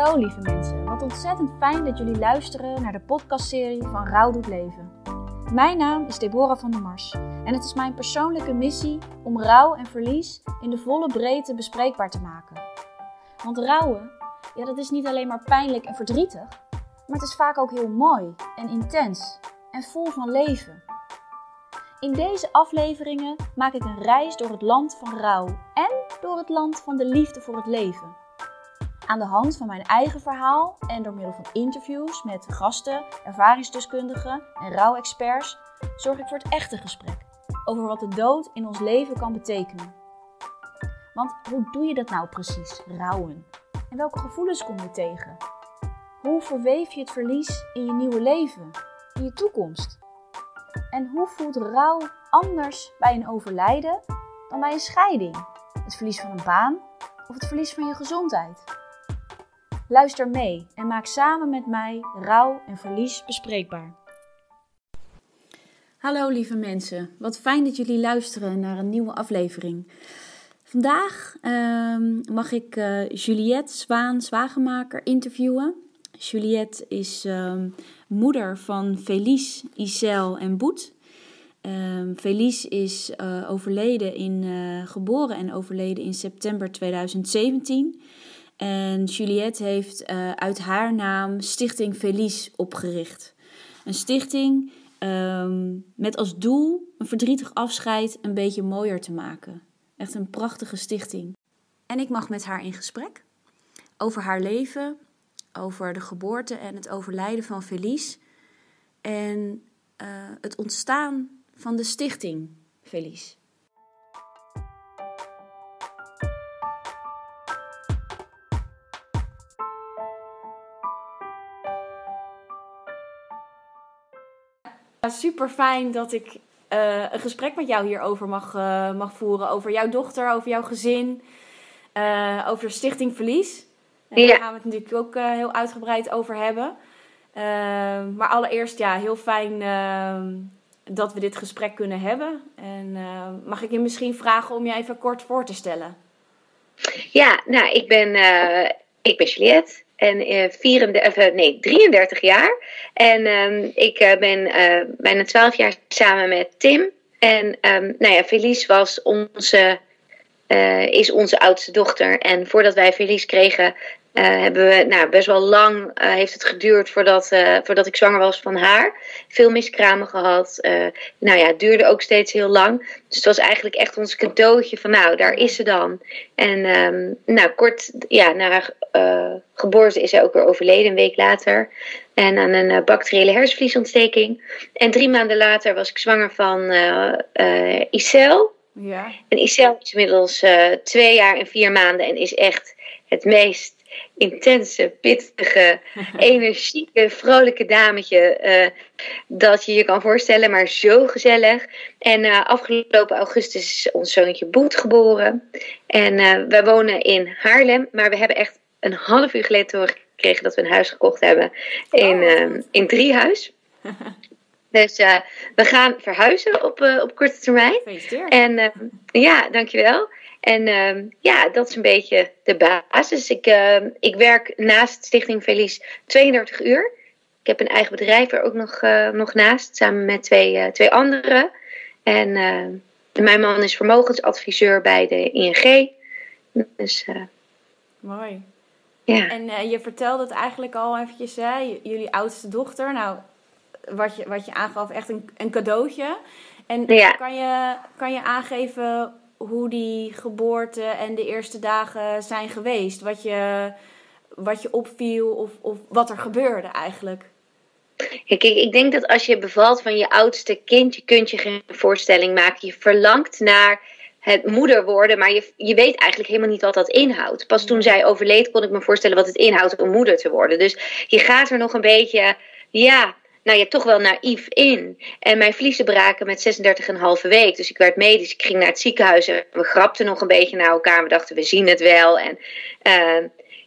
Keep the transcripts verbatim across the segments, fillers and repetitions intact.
Hallo lieve mensen, wat ontzettend fijn dat jullie luisteren naar de podcastserie van Rouw doet leven. Mijn naam is Deborah van der Mars en het is mijn persoonlijke missie om rouw en verlies in de volle breedte bespreekbaar te maken. Want rouwen, ja, dat is niet alleen maar pijnlijk en verdrietig, maar het is vaak ook heel mooi en intens en vol van leven. In deze afleveringen maak ik een reis door het land van rouw en door het land van de liefde voor het leven. Aan de hand van mijn eigen verhaal en door middel van interviews met gasten, ervaringsdeskundigen en rouwexperts zorg ik voor het echte gesprek over wat de dood in ons leven kan betekenen. Want hoe doe je dat nou precies, rouwen? En welke gevoelens kom je tegen? Hoe verweef je het verlies in je nieuwe leven, in je toekomst? En hoe voelt rouw anders bij een overlijden dan bij een scheiding? Het verlies van een baan of het verlies van je gezondheid? Luister mee en maak samen met mij rouw en verlies bespreekbaar. Hallo lieve mensen, wat fijn dat jullie luisteren naar een nieuwe aflevering. Vandaag uh, mag ik uh, Juliette Zwaan Zwagenmaker interviewen. Juliette is uh, moeder van Felice, Isel en Boet. Uh, Felice is uh, overleden in, uh, geboren en overleden in september tweeduizend zeventien. En Juliette heeft uh, uit haar naam Stichting Felice opgericht. Een stichting um, met als doel een verdrietig afscheid een beetje mooier te maken. Echt een prachtige stichting. En ik mag met haar in gesprek over haar leven, over de geboorte en het overlijden van Felice. En uh, het ontstaan van de stichting Felice. Super fijn dat ik uh, een gesprek met jou hierover mag, uh, mag voeren. Over jouw dochter, over jouw gezin, uh, over de Stichting Felice. En ja. Daar gaan we het natuurlijk ook uh, heel uitgebreid over hebben. Uh, maar allereerst, ja, heel fijn uh, dat we dit gesprek kunnen hebben. En uh, mag ik je misschien vragen om je even kort voor te stellen? Ja, nou, ik ben, uh, ik ben Juliette. En uh, vierendertig, uh, nee, drieëndertig jaar. En um, ik uh, ben uh, bijna twaalf jaar samen met Tim. En um, nou ja, Felice was onze, uh, is onze oudste dochter. En voordat wij Felice kregen, uh, hebben we, nou, best wel lang uh, heeft het geduurd voordat, uh, voordat ik zwanger was van haar. Veel miskramen gehad. Uh, nou ja, het duurde ook steeds heel lang. Dus het was eigenlijk echt ons cadeautje van, nou, daar is ze dan. En um, nou, kort, ja, na haar uh, geboorte is zij ook weer overleden, een week later. En aan een uh, bacteriële hersenvliesontsteking. En drie maanden later was ik zwanger van uh, uh, Isel. Ja. En Isel is inmiddels uh, twee jaar en vier maanden en is echt het meest intense, pittige, energieke, vrolijke dametje uh, dat je je kan voorstellen, maar zo gezellig. En uh, afgelopen augustus is ons zoontje Boet geboren. En uh, wij wonen in Haarlem, maar we hebben echt een half uur geleden te horen gekregen dat we een huis gekocht hebben in, uh, in Driehuis. Dus uh, we gaan verhuizen op, uh, op korte termijn. Gefeliciteerd. En uh, ja, dankjewel. En uh, ja, dat is een beetje de basis. Ik, uh, ik werk naast Stichting Felice tweeëndertig uur. Ik heb een eigen bedrijf er ook nog, uh, nog naast, samen met twee, uh, twee anderen. En uh, mijn man is vermogensadviseur bij de I N G. Dus, uh, mooi. Ja. En uh, je vertelde het eigenlijk al eventjes, hè? J- jullie oudste dochter. Nou, wat je, wat je aangaf, echt een, een cadeautje. En Ja. kan, je, kan je aangeven hoe die geboorte en de eerste dagen zijn geweest? Wat je, wat je opviel of, of wat er gebeurde eigenlijk? Kijk, ik denk dat als je bevalt van je oudste kind, je kunt je geen voorstelling maken. Je verlangt naar het moeder worden, maar je, je weet eigenlijk helemaal niet wat dat inhoudt. Pas toen zij overleed kon ik me voorstellen wat het inhoudt om moeder te worden. Dus je gaat er nog een beetje, ja, nou ja, toch wel naïef in. En mijn vliezen braken met zesendertig en een halve week. Dus ik werd medisch, ik ging naar het ziekenhuis en we grapten nog een beetje naar elkaar. We dachten, we zien het wel. En uh,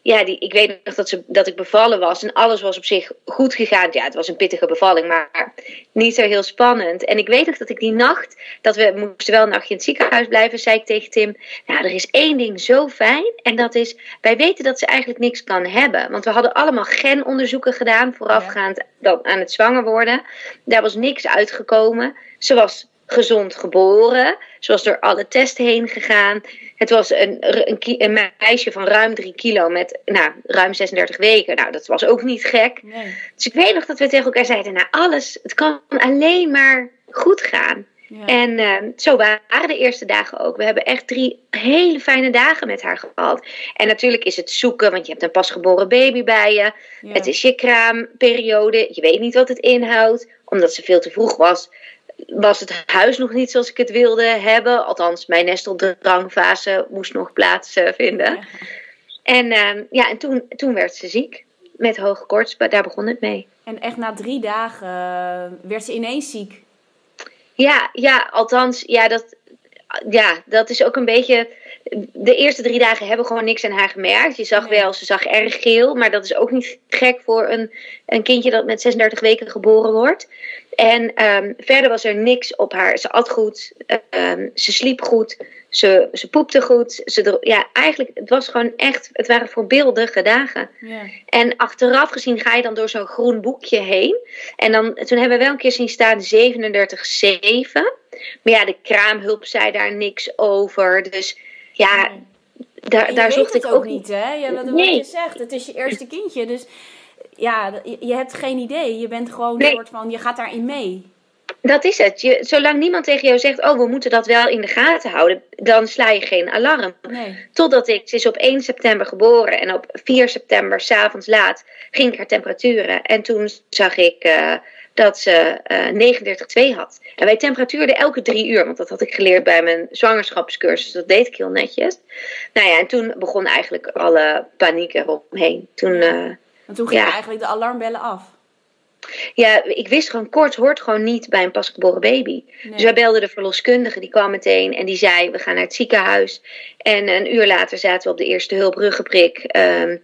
ja, die, ik weet nog dat, ze, dat ik bevallen was en alles was op zich goed gegaan. Ja, het was een pittige bevalling, maar niet zo heel spannend. En ik weet nog dat ik die nacht, dat we moesten wel een nachtje in het ziekenhuis blijven, zei ik tegen Tim, nou, er is één ding zo fijn en dat is, wij weten dat ze eigenlijk niks kan hebben. Want we hadden allemaal genonderzoeken gedaan voorafgaand ja. aan het zwanger worden. Daar was niks uitgekomen. Ze was gezond geboren. Ze was door alle testen heen gegaan. Het was een, een, een meisje van ruim drie kilo met nou, ruim zesendertig weken. Nou, dat was ook niet gek. Nee. Dus ik weet nog dat we tegen elkaar zeiden, nou alles, het kan alleen maar goed gaan. Ja. En uh, zo waren de eerste dagen ook. We hebben echt drie hele fijne dagen met haar gehad. En natuurlijk is het zoeken, want je hebt een pasgeboren baby bij je. Ja. Het is je kraamperiode. Je weet niet wat het inhoudt. Omdat ze veel te vroeg was, was het huis nog niet zoals ik het wilde hebben. Althans, mijn nesteldrangfase moest nog plaatsvinden. Ja. En, uh, ja, en toen, toen werd ze ziek. Met hoge koorts, daar begon het mee. En echt na drie dagen uh, werd ze ineens ziek? Ja, ja, althans, ja dat, ja, dat is ook een beetje. De eerste drie dagen hebben gewoon niks aan haar gemerkt. Je zag nee. wel, ze zag erg geel, maar dat is ook niet gek voor een, een kindje dat met zesendertig weken geboren wordt. En um, verder was er niks op haar. Ze at goed, um, ze sliep goed, ze, ze poepte goed. Ze, ja, eigenlijk, het was gewoon echt, het waren voorbeeldige dagen. Ja. En achteraf gezien ga je dan door zo'n groen boekje heen. En dan, toen hebben we wel een keer zien staan zevenendertig zeven. Maar ja, de kraamhulp zei daar niks over. Dus ja, nee. daar, je daar weet zocht het ik ook ook niet, hè? Ja, wat, nee. wat je zegt, het is je eerste kindje, dus ja, je hebt geen idee. Je bent gewoon nee. een soort van, je gaat daarin mee. Dat is het. Je, zolang niemand tegen jou zegt, oh, we moeten dat wel in de gaten houden, dan sla je geen alarm. Nee. Totdat ik, ze is op één september geboren en op vier september, 's avonds laat, ging ik haar temperaturen. En toen zag ik uh, dat ze uh, negenendertig komma twee had. En wij temperatuurden elke drie uur, want dat had ik geleerd bij mijn zwangerschapscursus. Dat deed ik heel netjes. Nou ja, en toen begon eigenlijk alle paniek eromheen. Toen, uh, en toen gingen ja. eigenlijk de alarmbellen af. Ja, ik wist gewoon, koorts hoort gewoon niet bij een pasgeboren baby. Nee. Dus wij belden de verloskundige, die kwam meteen en die zei, we gaan naar het ziekenhuis. En een uur later zaten we op de eerste hulp ruggenprik. Um,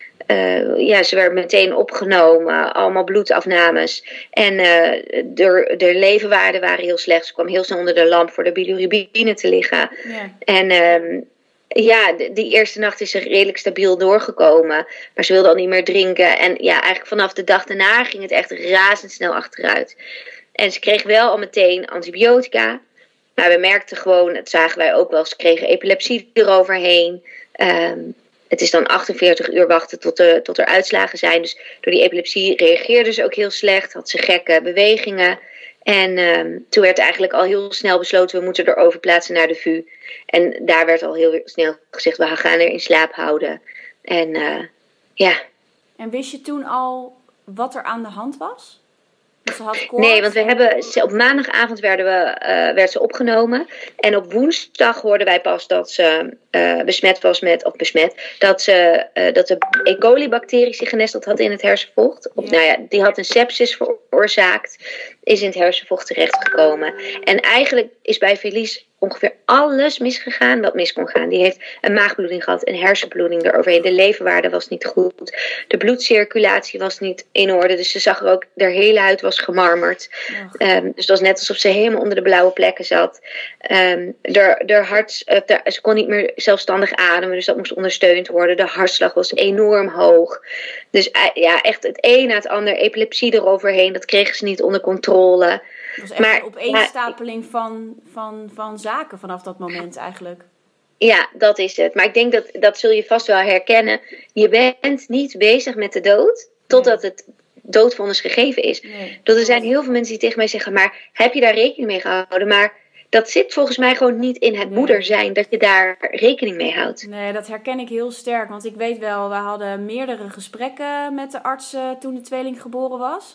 uh, ja, ze werd meteen opgenomen, allemaal bloedafnames. En uh, de, de levenwaarden waren heel slecht. Ze kwam heel snel onder de lamp voor de bilirubine te liggen. Ja. En um, ja, die eerste nacht is ze redelijk stabiel doorgekomen. Maar ze wilde al niet meer drinken. En ja, eigenlijk vanaf de dag daarna ging het echt razendsnel achteruit. En ze kreeg wel al meteen antibiotica. Maar we merkten gewoon, dat zagen wij ook wel, ze kregen epilepsie eroverheen. Um, het is dan achtenveertig uur wachten tot, de, tot er uitslagen zijn. Dus door die epilepsie reageerde ze ook heel slecht. Had ze gekke bewegingen. En um, toen werd eigenlijk al heel snel besloten, we moeten er overplaatsen naar de V U. En daar werd al heel snel gezegd, we gaan er in slaap houden. En uh, ja. En wist je toen al wat er aan de hand was? Ze had koorts? Nee, want we hebben, op maandagavond werden we, uh, werd ze opgenomen. En op woensdag hoorden wij pas dat ze uh, besmet was met, of besmet, dat, ze, uh, dat de E. coli-bacterie zich genesteld had in het hersenvocht. Of, ja. Nou ja, die had een sepsis veroorzaakt, is in het hersenvocht terechtgekomen. En eigenlijk is bij Felice ongeveer alles misgegaan wat mis kon gaan. Die heeft een maagbloeding gehad, een hersenbloeding eroverheen. De leverwaarde was niet goed. De bloedcirculatie was niet in orde. Dus ze zag er ook, haar hele huid was gemarmerd. Ja. Um, dus het was net alsof ze helemaal onder de blauwe plekken zat. Um, de, de hart, uh, de, ze kon niet meer zelfstandig ademen, dus dat moest ondersteund worden. De hartslag was enorm hoog. Dus uh, ja, echt het een na het ander. Epilepsie eroverheen, dat kregen ze niet onder controle. Het was echt maar, een opeenstapeling van, van, van zaken vanaf dat moment eigenlijk. Ja, dat is het. Maar ik denk dat, dat zul je vast wel herkennen. Je bent niet bezig met de dood totdat nee. het doodvonnis gegeven is. Nee. Dat er zijn heel veel mensen die tegen mij zeggen, maar heb je daar rekening mee gehouden? Maar dat zit volgens mij gewoon niet in het nee. moeder zijn, dat je daar rekening mee houdt. Nee, dat herken ik heel sterk. Want ik weet wel, we hadden meerdere gesprekken met de arts uh, toen de tweeling geboren was.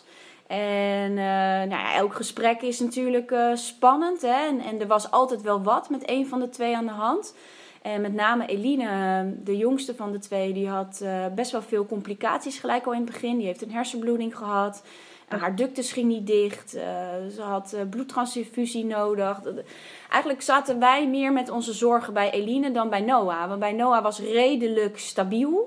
En uh, nou ja, elk gesprek is natuurlijk uh, spannend. Hè? En, en er was altijd wel wat met een van de twee aan de hand. En met name Eline, de jongste van de twee, die had uh, best wel veel complicaties gelijk al in het begin. Die heeft een hersenbloeding gehad. Uh, haar ductus ging niet dicht. Uh, ze had uh, bloedtransfusie nodig. Eigenlijk zaten wij meer met onze zorgen bij Eline dan bij Noah. Want bij Noah was redelijk stabiel.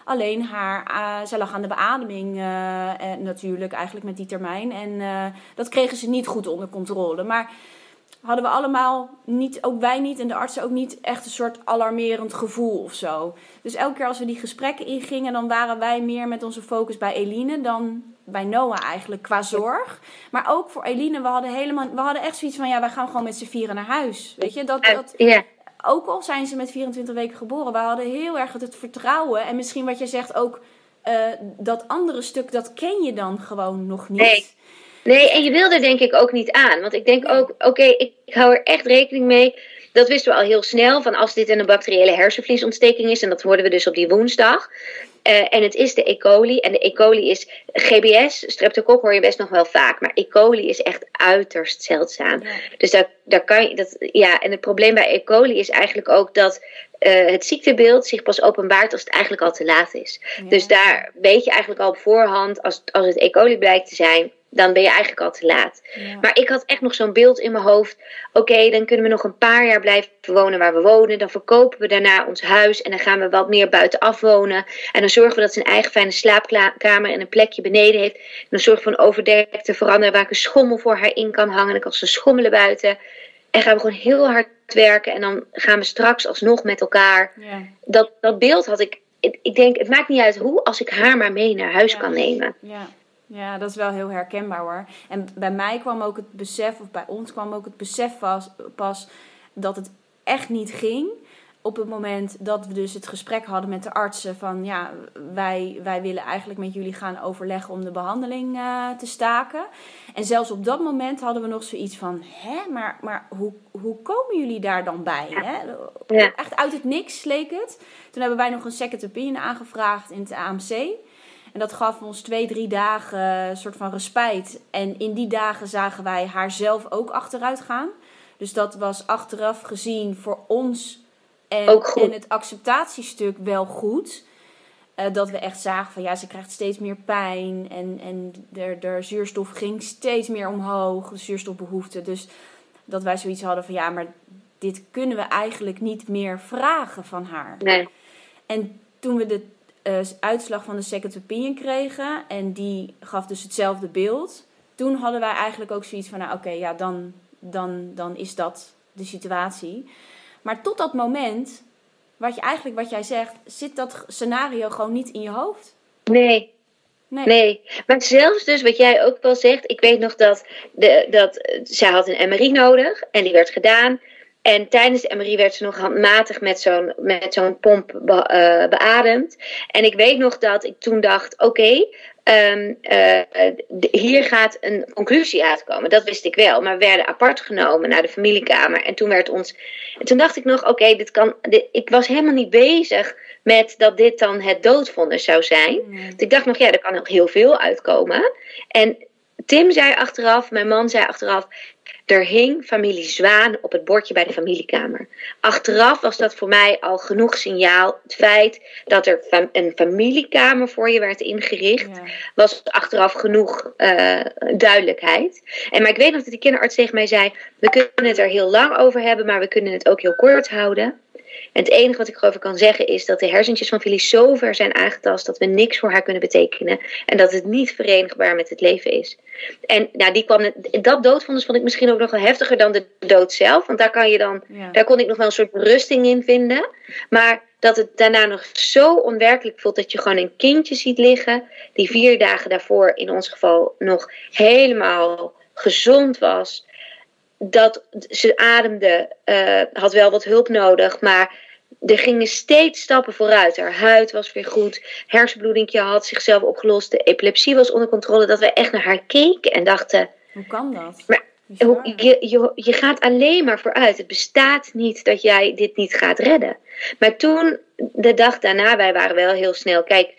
Alleen haar, uh, zij lag aan de beademing uh, uh, natuurlijk eigenlijk met die termijn. En uh, dat kregen ze niet goed onder controle. Maar hadden we allemaal, niet, ook wij niet en de artsen ook niet, echt een soort alarmerend gevoel of zo. Dus elke keer als we die gesprekken ingingen, dan waren wij meer met onze focus bij Eline dan bij Noah eigenlijk, qua zorg. Maar ook voor Eline, we hadden, helemaal, we hadden echt zoiets van, ja, wij gaan gewoon met z'n vieren naar huis. Weet je, dat... dat yeah. Ook al zijn ze met vierentwintig weken geboren, we hadden heel erg het vertrouwen. En misschien wat jij zegt ook, uh, dat andere stuk, dat ken je dan gewoon nog niet. Nee. Nee, en je wil er denk ik ook niet aan. Want ik denk ook, oké, okay, ik, ik hou er echt rekening mee. Dat wisten we al heel snel, van als dit een bacteriële hersenvliesontsteking is. En dat hoorden we dus op die woensdag. Uh, en het is de E. coli. En de E. coli is G B S, streptokok hoor je best nog wel vaak. Maar E. coli is echt uiterst zeldzaam. Ja. Dus daar, daar kan je, dat, ja, en het probleem bij E. coli is eigenlijk ook dat uh, het ziektebeeld zich pas openbaart als het eigenlijk al te laat is. Ja. Dus daar weet je eigenlijk al op voorhand, als, als het E. coli blijkt te zijn, dan ben je eigenlijk al te laat. Ja. Maar ik had echt nog zo'n beeld in mijn hoofd. Oké, okay, dan kunnen we nog een paar jaar blijven wonen waar we wonen. Dan verkopen we daarna ons huis. En dan gaan we wat meer buitenaf wonen. En dan zorgen we dat ze een eigen fijne slaapkamer en een plekje beneden heeft. En dan zorgen we een overdek te veranderen waar ik een schommel voor haar in kan hangen. En dan kan ze schommelen buiten. En gaan we gewoon heel hard werken. En dan gaan we straks alsnog met elkaar. Ja. Dat, dat beeld had ik. Ik denk, het maakt niet uit hoe, als ik haar maar mee naar huis ja. kan nemen. Ja. Ja, dat is wel heel herkenbaar hoor. En bij mij kwam ook het besef, of bij ons kwam ook het besef pas, pas dat het echt niet ging. Op het moment dat we dus het gesprek hadden met de artsen van ja, wij, wij willen eigenlijk met jullie gaan overleggen om de behandeling uh, te staken. En zelfs op dat moment hadden we nog zoiets van, hè, maar, maar hoe, hoe komen jullie daar dan bij? Hè? Ja. Echt uit het niks leek het. Toen hebben wij nog een second opinion aangevraagd in het A M C. En dat gaf ons twee, drie dagen een soort van respijt. En in die dagen zagen wij haar zelf ook achteruit gaan. Dus dat was achteraf gezien voor ons en, en het acceptatiestuk wel goed. Uh, dat we echt zagen van ja, ze krijgt steeds meer pijn. En, en de, de zuurstof ging steeds meer omhoog. De zuurstofbehoefte. Dus dat wij zoiets hadden van ja, maar dit kunnen we eigenlijk niet meer vragen van haar. Nee. En toen we de Uh, uitslag van de second opinion kregen. En die gaf dus hetzelfde beeld. Toen hadden wij eigenlijk ook zoiets van, nou oké, okay, ja, dan, dan, dan is dat de situatie. Maar tot dat moment, wat je eigenlijk wat jij zegt, zit dat scenario gewoon niet in je hoofd. Nee. Nee. nee, maar zelfs dus wat jij ook wel zegt, ik weet nog dat, de, dat zij had een M R I nodig en die werd gedaan. En tijdens de M R I werd ze nog handmatig met zo'n, met zo'n pomp be, uh, beademd. En ik weet nog dat ik toen dacht, oké, okay, um, uh, hier gaat een conclusie uitkomen. Dat wist ik wel. Maar we werden apart genomen naar de familiekamer. En toen werd ons. En toen dacht ik nog, oké, okay, dit kan. Dit, ik was helemaal niet bezig met dat dit dan het doodvonnis zou zijn. Mm. Dus ik dacht nog, ja, er kan nog heel veel uitkomen. En Tim zei achteraf, mijn man zei achteraf, er hing familie Zwaan op het bordje bij de familiekamer. Achteraf was dat voor mij al genoeg signaal. Het feit dat er fam- een familiekamer voor je werd ingericht, ja. was achteraf genoeg uh, duidelijkheid. En maar ik weet nog dat die kinderarts tegen mij zei, we kunnen het er heel lang over hebben, maar we kunnen het ook heel kort houden. En het enige wat ik erover kan zeggen is dat de hersentjes van Phyllis zo ver zijn aangetast dat we niks voor haar kunnen betekenen. En dat het niet verenigbaar met het leven is. En nou, die kwam, dat doodvonnis vond ik misschien ook nog wel heftiger dan de dood zelf. Want daar, kan je dan, ja. daar kon ik nog wel een soort berusting in vinden. Maar dat het daarna nog zo onwerkelijk voelt dat je gewoon een kindje ziet liggen. Die vier dagen daarvoor in ons geval nog helemaal gezond was. Dat ze ademde, uh, had wel wat hulp nodig, maar er gingen steeds stappen vooruit. Haar huid was weer goed, hersenbloedingje had zichzelf opgelost, de epilepsie was onder controle. Dat we echt naar haar keken en dachten, hoe kan dat? Maar je, je, je gaat alleen maar vooruit. Het bestaat niet dat jij dit niet gaat redden. Maar toen, de dag daarna, wij waren wel heel snel, kijk,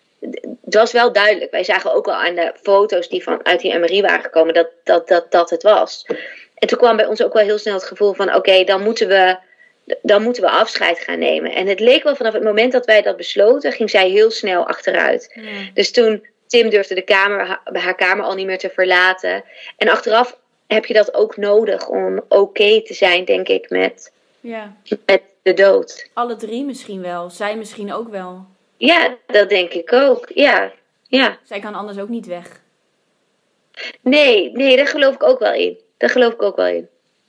het was wel duidelijk. Wij zagen ook wel aan de foto's die van, uit die M R I waren gekomen dat dat, dat, dat het was. En toen kwam bij ons ook wel heel snel het gevoel van, oké, okay, dan moeten we dan moeten we afscheid gaan nemen. En het leek wel vanaf het moment dat wij dat besloten, ging zij heel snel achteruit. Ja. Dus toen, Tim durfde de kamer, haar kamer al niet meer te verlaten. En achteraf heb je dat ook nodig om oké okay te zijn, denk ik, met, ja. met de dood. Alle drie misschien wel. Zij misschien ook wel. Ja, dat denk ik ook. Ja, ja. Zij kan anders ook niet weg. Nee, nee, daar geloof ik ook wel in. Daar geloof ik ook wel in.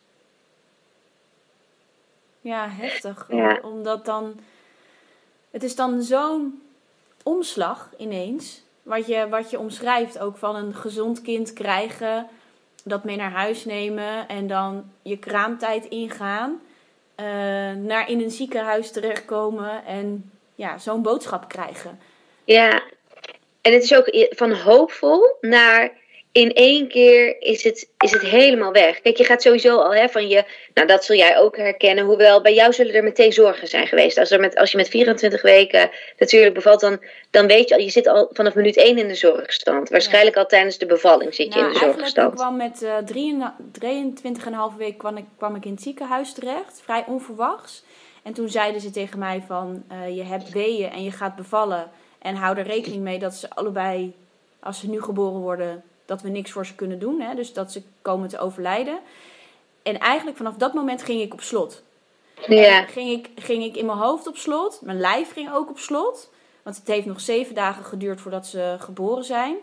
Ja, heftig. Ja. Omdat dan... Het is dan zo'n omslag ineens. Wat je, wat je omschrijft ook van een gezond kind krijgen. Dat mee naar huis nemen. En dan je kraamtijd ingaan. Uh, naar in een ziekenhuis terechtkomen. En ja, zo'n boodschap krijgen. Ja. En het is ook van hoopvol naar... In één keer is het, is het helemaal weg. Kijk, je gaat sowieso al hè, van je... Nou, dat zul jij ook herkennen. Hoewel, bij jou zullen er meteen zorgen zijn geweest. Als, er met, als je met vierentwintig weken natuurlijk bevalt... Dan, dan weet je al, je zit al vanaf minuut één in de zorgstand. Waarschijnlijk ja. al tijdens de bevalling zit je nou, in de zorgstand. Ik kwam met uh, drieëntwintig komma vijf week kwam ik, kwam ik in het ziekenhuis terecht. Vrij onverwachts. En toen zeiden ze tegen mij van... Uh, je hebt weeën en je gaat bevallen. En hou er rekening mee dat ze allebei... Als ze nu geboren worden... dat we niks voor ze kunnen doen. Hè? Dus dat ze komen te overlijden. En eigenlijk vanaf dat moment ging ik op slot. Ja. En ging ik, ging ik in mijn hoofd op slot. Mijn lijf ging ook op slot. Want het heeft nog zeven dagen geduurd voordat ze geboren zijn.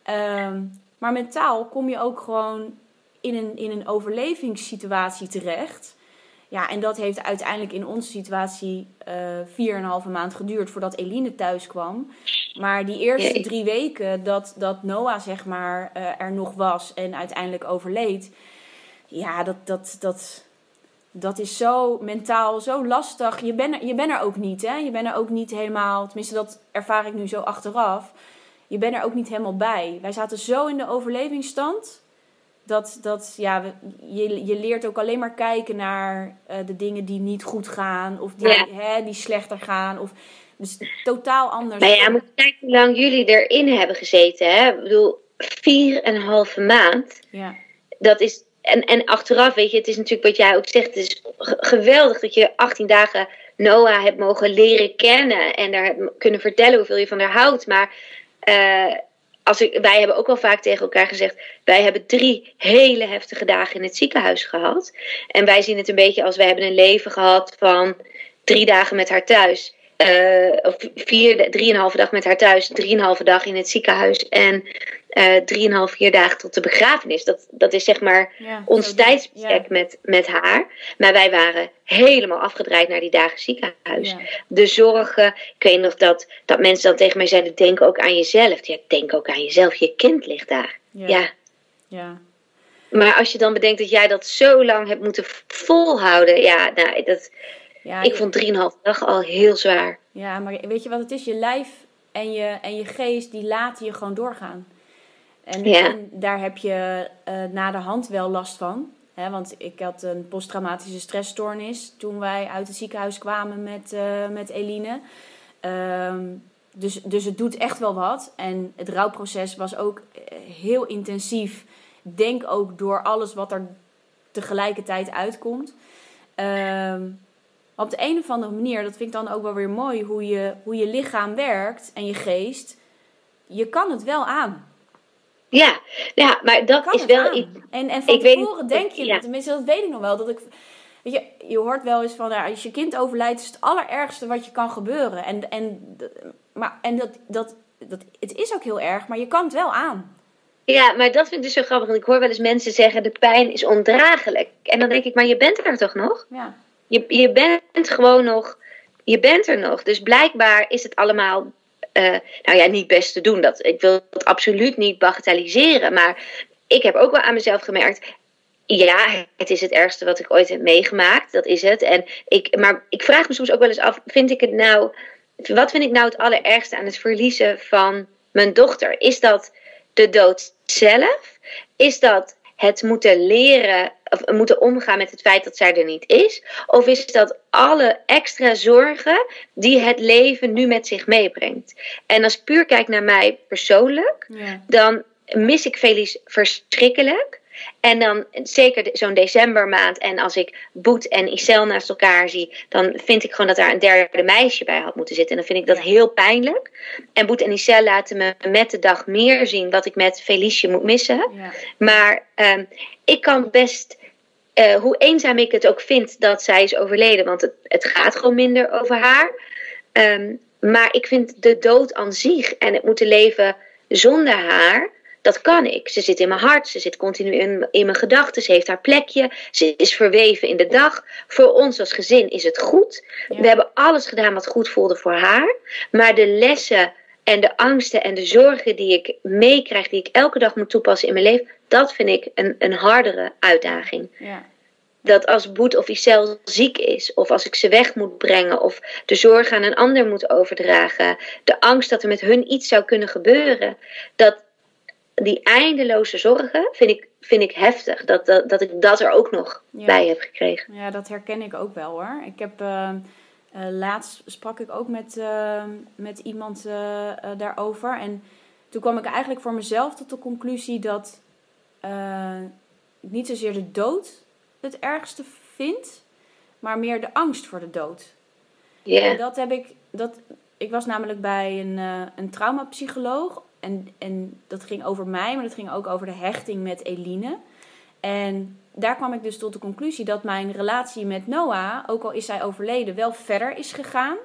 Um, maar mentaal kom je ook gewoon in een, in een overlevingssituatie terecht. Ja, en dat heeft uiteindelijk in onze situatie uh, vier en een halve maand geduurd voordat Eline thuis kwam. Maar die eerste drie weken dat, dat Noah zeg maar uh, er nog was en uiteindelijk overleed. Ja, dat, dat, dat, dat is zo mentaal zo lastig. Je bent er, je bent er ook niet, hè. Je bent er ook niet helemaal, tenminste dat ervaar ik nu zo achteraf. Je bent er ook niet helemaal bij. Wij zaten zo in de overlevingsstand... Dat, dat ja, je, je leert ook alleen maar kijken naar uh, de dingen die niet goed gaan. Of die, ja. hè, die slechter gaan. Of, dus totaal anders. Maar ja, moet je kijken hoe lang jullie erin hebben gezeten. Hè? Ik bedoel, vier en een halve maand. Ja. Dat is, en, en achteraf, weet je, het is natuurlijk wat jij ook zegt. Het is geweldig dat je achttien dagen Noah hebt mogen leren kennen. En daar hebt kunnen vertellen hoeveel je van haar houdt. Maar... Uh, Als ik, wij hebben ook wel vaak tegen elkaar gezegd... wij hebben drie hele heftige dagen in het ziekenhuis gehad. En wij zien het een beetje als... wij hebben een leven gehad van drie dagen met haar thuis. Uh, of vier, drieënhalve dag met haar thuis. Drieënhalve dag in het ziekenhuis. En uh, drieënhalf, vier dagen tot de begrafenis. Dat, dat is zeg maar ja, ons tijdsbestek ja. met, met haar. Maar wij waren helemaal afgedraaid naar die dagen ziekenhuis. Ja. De zorgen. Ik weet nog dat, dat mensen dan tegen mij zeiden... denk ook aan jezelf. Ja, denk ook aan jezelf. Je kind ligt daar. Ja. ja. ja. Maar als je dan bedenkt dat jij dat zo lang hebt moeten volhouden... ja, nou, dat... Ja, ik je... vond drieënhalve dag al heel zwaar. Ja, maar weet je wat het is? Je lijf en je, en je geest, die laten je gewoon doorgaan. En, ja. en daar heb je uh, na de hand wel last van. Hè? Want ik had een posttraumatische stressstoornis toen wij uit het ziekenhuis kwamen met, uh, met Eline. Um, dus, dus het doet echt wel wat. En het rouwproces was ook heel intensief. Denk ook door alles wat er tegelijkertijd uitkomt. Um, Op de een of andere manier, dat vind ik dan ook wel weer mooi... hoe je, hoe je lichaam werkt en je geest. Je kan het wel aan. Ja, ja maar dat is wel iets... En, en van ik tevoren weet, denk je... Ja. Tenminste, dat weet ik nog wel. Dat ik, weet je, je hoort wel eens van... Ja, als je kind overlijdt, is het allerergste wat je kan gebeuren. En, en, maar, en dat, dat, dat, het is ook heel erg, maar je kan het wel aan. Ja, maar dat vind ik dus zo grappig. Want ik hoor wel eens mensen zeggen... de pijn is ondraaglijk. En dan denk ik, maar je bent er toch nog? Ja. Je, je bent gewoon nog, je bent er nog. Dus blijkbaar is het allemaal, uh, nou ja, niet best te doen. Dat, ik wil het absoluut niet bagatelliseren. Maar ik heb ook wel aan mezelf gemerkt... ja, het is het ergste wat ik ooit heb meegemaakt. Dat is het. En ik, maar ik vraag me soms ook wel eens af... vind ik het nou, wat vind ik nou het allerergste aan het verliezen van mijn dochter? Is dat de dood zelf? Is dat... het moeten leren, of moeten omgaan met het feit dat zij er niet is? Of is dat alle extra zorgen die het leven nu met zich meebrengt? En als ik puur kijk naar mij persoonlijk, ja. dan mis ik Felice verschrikkelijk. En dan zeker zo'n decembermaand. En als ik Boet en Isel naast elkaar zie, dan vind ik gewoon dat daar een derde meisje bij had moeten zitten. En dan vind ik dat heel pijnlijk. En Boet en Isel laten me met de dag meer zien wat ik met Felice moet missen. Ja. Maar um, ik kan best, uh, hoe eenzaam ik het ook vind dat zij is overleden. Want het, het gaat gewoon minder over haar. Um, maar ik vind de dood aan zich en het moeten leven zonder haar, dat kan ik. Ze zit in mijn hart, ze zit continu in, in mijn gedachten, ze heeft haar plekje, ze is verweven in de dag. Voor ons als gezin is het goed. Ja. We hebben alles gedaan wat goed voelde voor haar, maar de lessen en de angsten en de zorgen die ik meekrijg, die ik elke dag moet toepassen in mijn leven, dat vind ik een, een hardere uitdaging. Ja. Dat als Boet of Isel ziek is, of als ik ze weg moet brengen, of de zorg aan een ander moet overdragen, de angst dat er met hun iets zou kunnen gebeuren, dat die eindeloze zorgen vind ik, vind ik heftig. Dat, dat, dat ik dat er ook nog ja. bij heb gekregen. Ja, dat herken ik ook wel hoor. Ik heb uh, uh, laatst sprak ik ook met, uh, met iemand uh, uh, daarover. En toen kwam ik eigenlijk voor mezelf tot de conclusie dat uh, ik niet zozeer de dood het ergste vind, maar meer de angst voor de dood. Ja. En dat heb ik. Dat, ik was namelijk bij een, uh, een traumapsycholoog. En, en dat ging over mij, maar dat ging ook over de hechting met Eline. En daar kwam ik dus tot de conclusie dat mijn relatie met Noah, ook al is zij overleden, wel verder is gegaan.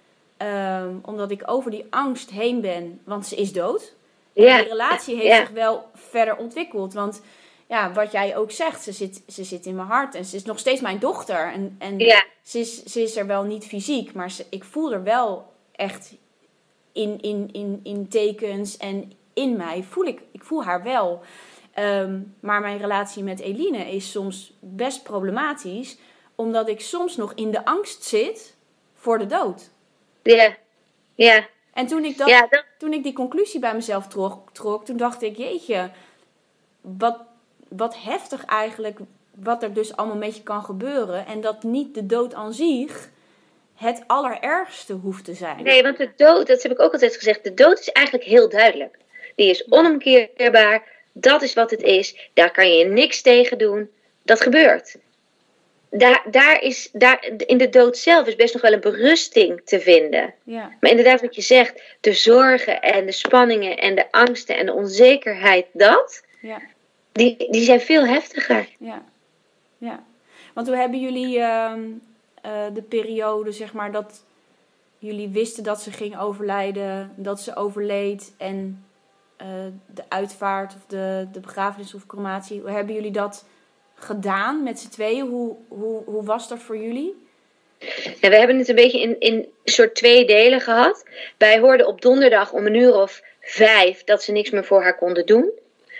Um, omdat ik over die angst heen ben, want ze is dood. Ja. En die relatie heeft ja. zich wel verder ontwikkeld. Want ja, wat jij ook zegt, ze zit, ze zit in mijn hart. En ze is nog steeds mijn dochter. En, en ja. ze, is, ze is er wel niet fysiek, maar ze, ik voel er wel echt in, in, in, in tekens en in mij. Voel ik, ik voel haar wel. Um, maar mijn relatie met Eline is soms best problematisch, omdat ik soms nog in de angst zit voor de dood. Ja, ja. En toen ik, dat, ja, dat... toen ik die conclusie bij mezelf trok, trok, toen dacht ik, jeetje, wat, wat heftig eigenlijk, wat er dus allemaal met je kan gebeuren. En dat niet de dood aan zich het allerergste hoeft te zijn. Nee, want de dood, dat heb ik ook altijd gezegd, de dood is eigenlijk heel duidelijk. Die is onomkeerbaar, dat is wat het is, daar kan je niks tegen doen, dat gebeurt. Daar, daar is, daar, in de dood zelf is best nog wel een berusting te vinden. Ja. Maar inderdaad wat je zegt, de zorgen en de spanningen en de angsten en de onzekerheid, dat, ja. die, die zijn veel heftiger. Ja, ja. Want hoe hebben jullie uh, uh, de periode, zeg maar, dat jullie wisten dat ze ging overlijden, dat ze overleed en uh, de uitvaart of de, de begrafenis of crematie, hoe hebben jullie dat gedaan met z'n tweeën? Hoe, hoe, hoe was dat voor jullie? Ja, we hebben het een beetje in, in soort twee delen gehad. Wij hoorden op donderdag om een uur of vijf dat ze niks meer voor haar konden doen.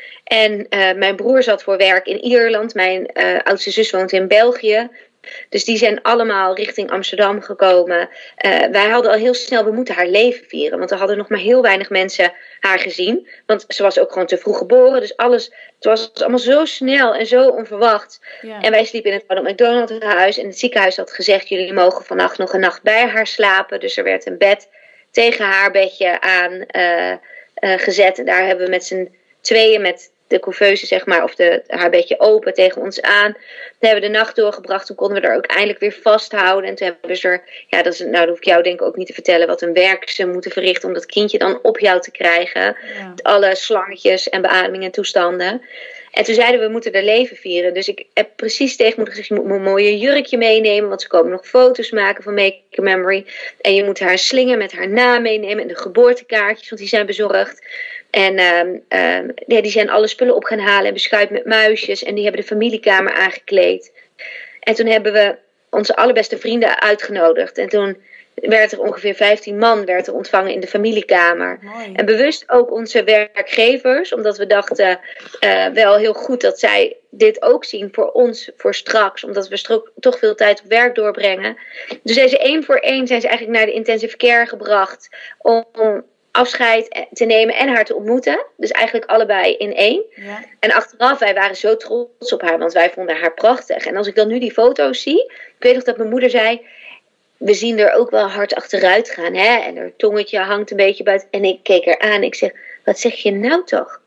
En uh, mijn broer zat voor werk in Ierland. Mijn uh, oudste zus woont in België. Dus die zijn allemaal richting Amsterdam gekomen. Uh, wij hadden al heel snel, we moeten haar leven vieren. Want er hadden nog maar heel weinig mensen haar gezien. Want ze was ook gewoon te vroeg geboren. Dus alles, het was allemaal zo snel en zo onverwacht. Ja. En wij sliepen in het Ronald McDonald huis. En het ziekenhuis had gezegd, jullie mogen vannacht nog een nacht bij haar slapen. Dus er werd een bed tegen haar bedje aan uh, uh, gezet. En daar hebben we met z'n tweeën met de couveuse, zeg maar, of de, haar bedje open tegen ons aan. Toen hebben we de nacht doorgebracht. Toen konden we er ook eindelijk weer vasthouden. En toen hebben ze er, ja, dat is, nou, dat hoef ik jou denk ik ook niet te vertellen, wat een werk ze moeten verrichten om dat kindje dan op jou te krijgen. Ja. Alle slangetjes en beademingen en toestanden. En toen zeiden we, we moeten er leven vieren. Dus ik heb precies tegen moeder gezegd, je moet mijn mooie jurkje meenemen, want ze komen nog foto's maken van Make a Memory. En je moet haar slinger met haar naam meenemen en de geboortekaartjes, want die zijn bezorgd. En um, um, ja, die zijn alle spullen op gaan halen en beschuit met muisjes. En die hebben de familiekamer aangekleed. En toen hebben we onze allerbeste vrienden uitgenodigd. En toen werd er ongeveer vijftien man werd er ontvangen in de familiekamer. Mooi. En bewust ook onze werkgevers. Omdat we dachten uh, wel heel goed dat zij dit ook zien voor ons, voor straks. Omdat we stro- toch veel tijd op werk doorbrengen. Dus zijn ze één voor één zijn ze eigenlijk naar de intensive care gebracht. Om... om afscheid te nemen en haar te ontmoeten. Dus eigenlijk allebei in één. Ja. En achteraf, wij waren zo trots op haar, want wij vonden haar prachtig. En als ik dan nu die foto's zie, ik weet nog dat mijn moeder zei, we zien er ook wel hard achteruit gaan, hè? En haar tongetje hangt een beetje buiten. En ik keek haar aan en ik zeg, wat zeg je nou toch?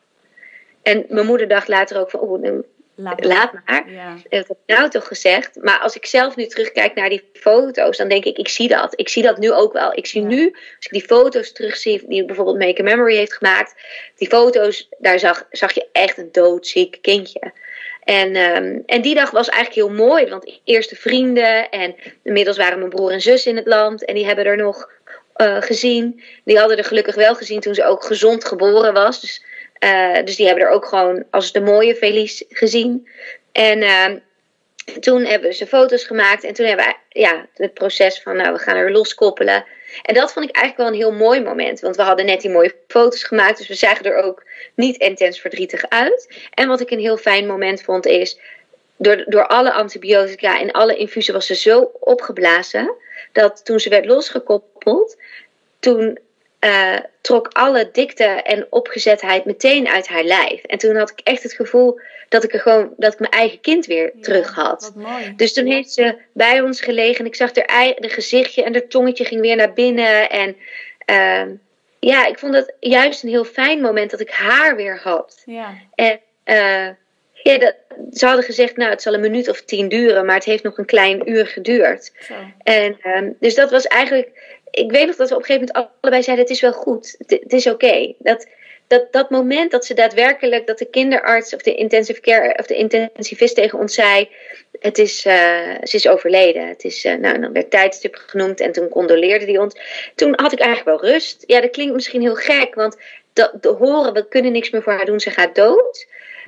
En mijn moeder dacht later ook van, oh, laat, laat maar. Ja. Dat heb ik nou toch gezegd. Maar als ik zelf nu terugkijk naar die foto's, dan denk ik, ik zie dat. Ik zie dat nu ook wel. Ik zie Ja. nu, als ik die foto's terugzie, die bijvoorbeeld Make a Memory heeft gemaakt, die foto's, daar zag, zag je echt een doodziek kindje. En, um, en die dag was eigenlijk heel mooi, want eerste vrienden en inmiddels waren mijn broer en zus in het land en die hebben er nog uh, gezien. Die hadden er gelukkig wel gezien toen ze ook gezond geboren was. Dus, uh, dus die hebben er ook gewoon als de mooie Felice gezien. En uh, toen hebben ze foto's gemaakt. En toen hebben we ja, het proces van nou, we gaan er loskoppelen. En dat vond ik eigenlijk wel een heel mooi moment. Want we hadden net die mooie foto's gemaakt. Dus we zagen er ook niet intens verdrietig uit. En wat ik een heel fijn moment vond is... Door, door alle antibiotica en alle infusen was ze zo opgeblazen... dat toen ze werd losgekoppeld... toen uh, trok alle dikte en opgezetheid meteen uit haar lijf. En toen had ik echt het gevoel dat ik, er gewoon, dat ik mijn eigen kind weer ja, terug had. Wat mooi. Dus toen heeft ze bij ons gelegen... en ik zag haar eigen gezichtje en haar tongetje ging weer naar binnen. En uh, ja, ik vond het juist een heel fijn moment dat ik haar weer had. Ja. En... Uh, Ja, dat, ze hadden gezegd, nou, het zal een minuut of tien duren, maar het heeft nog een klein uur geduurd. Zo. En um, dus dat was eigenlijk, ik weet nog dat we op een gegeven moment allebei zeiden, het is wel goed, het, het is oké. Okay. Dat, dat, dat moment dat ze daadwerkelijk, dat de kinderarts of de intensive care of de intensivist tegen ons zei, het is, uh, ze is overleden. Het is, uh, nou, dan werd tijdstip genoemd en toen condoleerde die ons. Toen had ik eigenlijk wel rust. Ja, dat klinkt misschien heel gek, want de, de horen, we kunnen niks meer voor haar doen, ze gaat dood.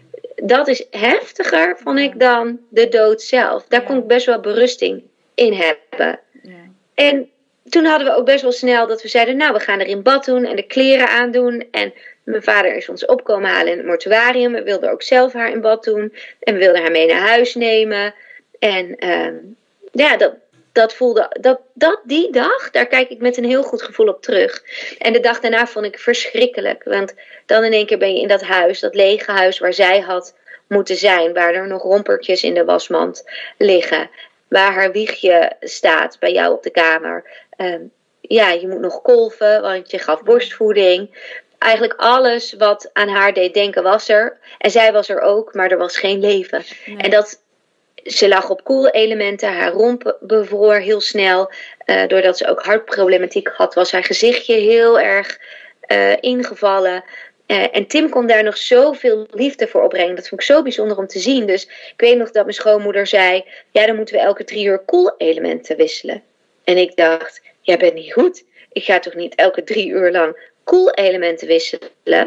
Dat is heftiger, vond ik, dan de dood zelf. Daar ja. kon ik best wel berusting in hebben. Ja. En toen hadden we ook best wel snel dat we zeiden... nou, we gaan er in bad doen en de kleren aandoen. En mijn vader is ons opkomen halen in het mortuarium. We wilden ook zelf haar in bad doen. En we wilden haar mee naar huis nemen. En uh, ja, dat, dat voelde... Dat, dat, die dag, daar kijk ik met een heel goed gevoel op terug. En de dag daarna vond ik verschrikkelijk. Want dan in één keer ben je in dat huis, dat lege huis waar zij had moeten zijn. Waar er nog rompertjes in de wasmand liggen. Waar haar wiegje staat bij jou op de kamer. Um, ja, je moet nog kolven, want je gaf borstvoeding. Eigenlijk alles wat aan haar deed denken was er. En zij was er ook, maar er was geen leven. Nee. En dat... Ze lag op koelelementen, haar romp bevroor heel snel. Uh, doordat ze ook hartproblematiek had, was haar gezichtje heel erg uh, ingevallen. Uh, en Tim kon daar nog zoveel liefde voor opbrengen. Dat vond ik zo bijzonder om te zien. Dus ik weet nog dat mijn schoonmoeder zei... ja, dan moeten we elke drie uur koelelementen wisselen. En ik dacht, jij bent niet goed. Ik ga toch niet elke drie uur lang koelelementen wisselen.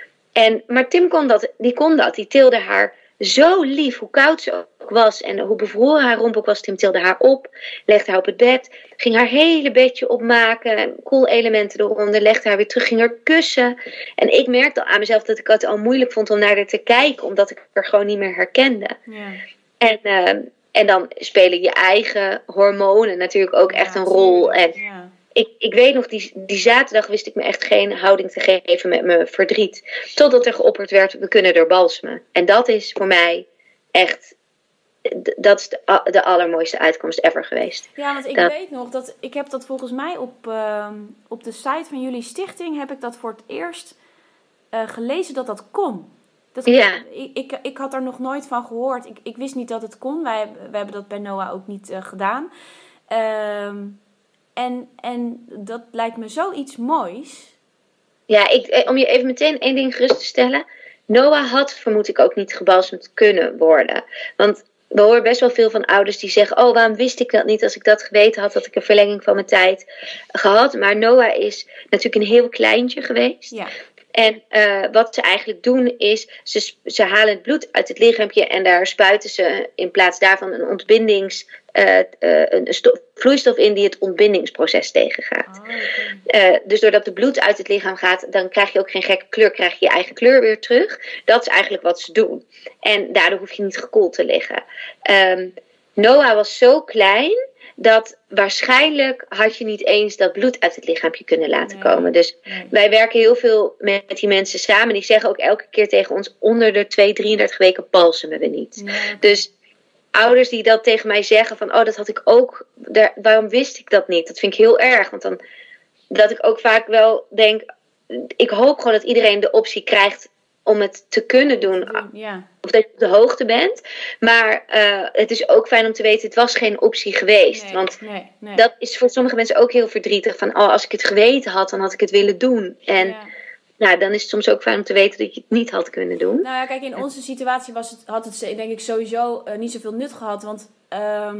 En, maar Tim kon dat, die kon dat. Die tilde haar... Zo lief, hoe koud ze ook was en hoe bevroren haar romp ook was. Tim tilde haar op, legde haar op het bed, ging haar hele bedje opmaken, koelelementen eronder, legde haar weer terug, ging haar kussen. En ik merkte al aan mezelf dat ik het al moeilijk vond om naar haar te kijken, omdat ik haar gewoon niet meer herkende. Ja. En, uh, en dan spelen je eigen hormonen natuurlijk ook ja, echt een rol. En ja. Ik, ik weet nog, die, die zaterdag wist ik me echt geen houding te geven met mijn verdriet. Totdat er geopperd werd, we kunnen er balsemen. En dat is voor mij echt, dat is de, de allermooiste uitkomst ever geweest. Ja, want ik dat, weet nog, dat ik heb dat volgens mij op, uh, op de site van jullie stichting, heb ik dat voor het eerst uh, gelezen dat dat kon. Dat, ja. ik, ik, ik had er nog nooit van gehoord. Ik, ik wist niet dat het kon. Wij, wij hebben dat bij Noah ook niet uh, gedaan. Ehm... Uh, En, en dat lijkt me zoiets moois. Ja, ik, om je even meteen één ding gerust te stellen. Noah had, vermoed ik, ook niet gebalsemd kunnen worden. Want we horen best wel veel van ouders die zeggen... oh, waarom wist ik dat niet? Als ik dat geweten had, had ik een verlenging van mijn tijd gehad. Maar Noah is natuurlijk een heel kleintje geweest. Ja. En uh, wat ze eigenlijk doen is, ze, ze halen het bloed uit het lichaampje en daar spuiten ze in plaats daarvan een ontbindings, uh, uh, een stof, vloeistof in die het ontbindingsproces tegengaat. Oh, okay. uh, dus doordat het bloed uit het lichaam gaat, dan krijg je ook geen gekke kleur, krijg je je eigen kleur weer terug. Dat is eigenlijk wat ze doen. En daardoor hoef je niet gekoeld te liggen. Um, Noah was zo klein... dat waarschijnlijk had je niet eens dat bloed uit het lichaampje kunnen laten nee, komen. Dus nee. Wij werken heel veel met die mensen samen. Die zeggen ook elke keer tegen ons... onder de twee, drieëndertig weken balsemen we niet. Nee. Dus ouders die dat tegen mij zeggen... van oh, dat had ik ook... Daar, waarom wist ik dat niet? Dat vind ik heel erg. Want dan... dat ik ook vaak wel denk... ik hoop gewoon dat iedereen de optie krijgt... om het te kunnen doen. Ja. Of dat je op de hoogte bent. Maar uh, het is ook fijn om te weten... het was geen optie geweest. Nee, want nee, nee. dat is voor sommige mensen ook heel verdrietig. Van oh, als ik het geweten had... dan had ik het willen doen. En ja. nou, dan is het soms ook fijn om te weten... dat je het niet had kunnen doen. Nou ja, kijk, in onze situatie was het, had het denk ik sowieso uh, niet zoveel nut gehad. Want um,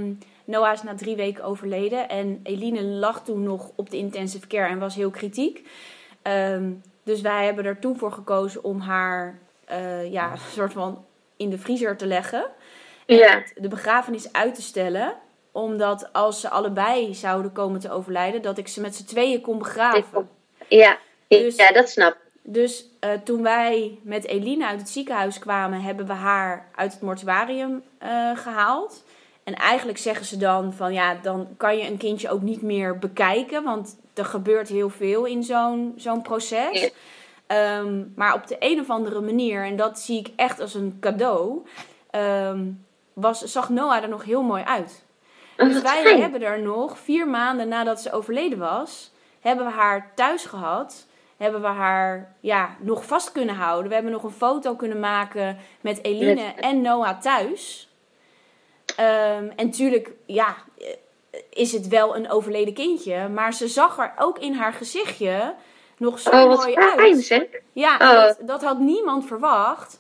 Noah is na drie weken overleden. En Eline lag toen nog op de intensive care en was heel kritiek. Um, dus wij hebben er toen voor gekozen om haar uh, ja, soort van in de vriezer te leggen. En Ja. de begrafenis uit te stellen. Omdat als ze allebei zouden komen te overlijden, dat ik ze met z'n tweeën kon begraven. Ja, Dus- ja dat snap ik. Dus uh, toen wij met Eline uit het ziekenhuis kwamen, hebben we haar uit het mortuarium uh, gehaald. En eigenlijk zeggen ze dan van ja, dan kan je een kindje ook niet meer bekijken. Want er gebeurt heel veel in zo'n, zo'n proces. Ja. Um, maar op de een of andere manier, en dat zie ik echt als een cadeau, um, was, zag Noah er nog heel mooi uit. Oh, Dus wat wij fijn. hebben er nog vier maanden nadat ze overleden was, hebben we haar thuis gehad. Hebben we haar ja, nog vast kunnen houden. We hebben nog een foto kunnen maken met Eline Met- en Noah thuis. Um, en natuurlijk, ja, is het wel een overleden kindje. Maar ze zag er ook in haar gezichtje nog zo Oh, wat mooi fijn uit. zeg. Ja, Oh. dat, dat had niemand verwacht.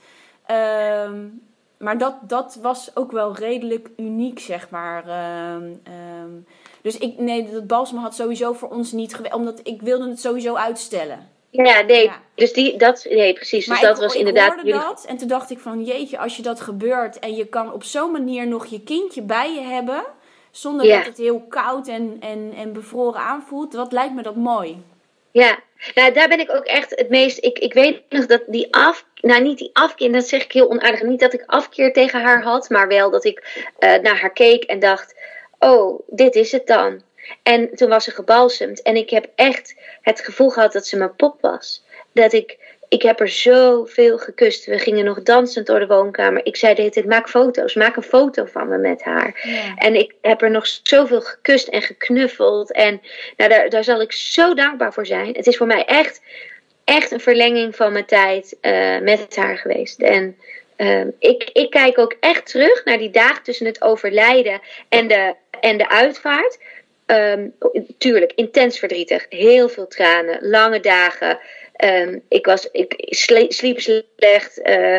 Um, maar dat, dat was ook wel redelijk uniek, zeg maar. Um, um, dus ik, nee, dat balsem had sowieso voor ons niet gewerkt. Omdat ik wilde het sowieso uitstellen. Ja, nee, Ja. dus die, dat, nee, precies. Maar dus dat ik, was ik inderdaad... hoorde jullie- dat en toen dacht ik van jeetje, als je dat gebeurt en je kan op zo'n manier nog je kindje bij je hebben, zonder Ja. dat het heel koud en, en, en bevroren aanvoelt, wat lijkt me dat mooi. Ja, nou daar ben ik ook echt het meest... Ik, ik weet nog dat die af... Nou, niet die afkeer, dat zeg ik heel onaardig. Niet dat ik afkeer tegen haar had, maar wel dat ik uh, naar haar keek en dacht... Oh, dit is het dan. En toen was ze gebalsemd. En ik heb echt het gevoel gehad dat ze mijn pop was. Dat ik... Ik heb er zoveel gekust. We gingen nog dansend door de woonkamer. Ik zei de hele tijd, maak foto's. Maak een foto van me met haar. Ja. En ik heb er nog zoveel gekust en geknuffeld. En nou, daar, daar zal ik zo dankbaar voor zijn. Het is voor mij echt, echt een verlenging van mijn tijd uh, met haar geweest. En uh, ik, ik kijk ook echt terug naar die dagen tussen het overlijden en de, en de uitvaart. Um, tuurlijk, intens verdrietig. Heel veel tranen. Lange dagen. Um, ik, was, ik sliep slecht. Uh,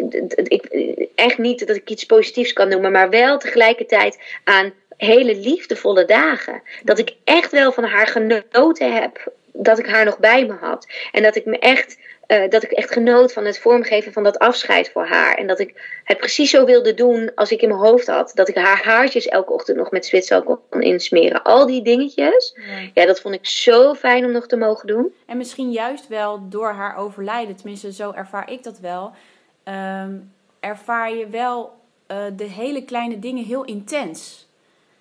ik, echt niet dat ik iets positiefs kan noemen. Maar wel tegelijkertijd aan hele liefdevolle dagen. Dat ik echt wel van haar genoten heb. Dat ik haar nog bij me had. En dat ik me echt... Uh, dat ik echt genoot van het vormgeven van dat afscheid voor haar. En dat ik het precies zo wilde doen als ik in mijn hoofd had. Dat ik haar haartjes elke ochtend nog met zwitserl kon insmeren. Al die dingetjes. Ja. ja, dat vond ik zo fijn om nog te mogen doen. En misschien juist wel door haar overlijden. Tenminste, zo ervaar ik dat wel. Um, ervaar je wel uh, de hele kleine dingen heel intens.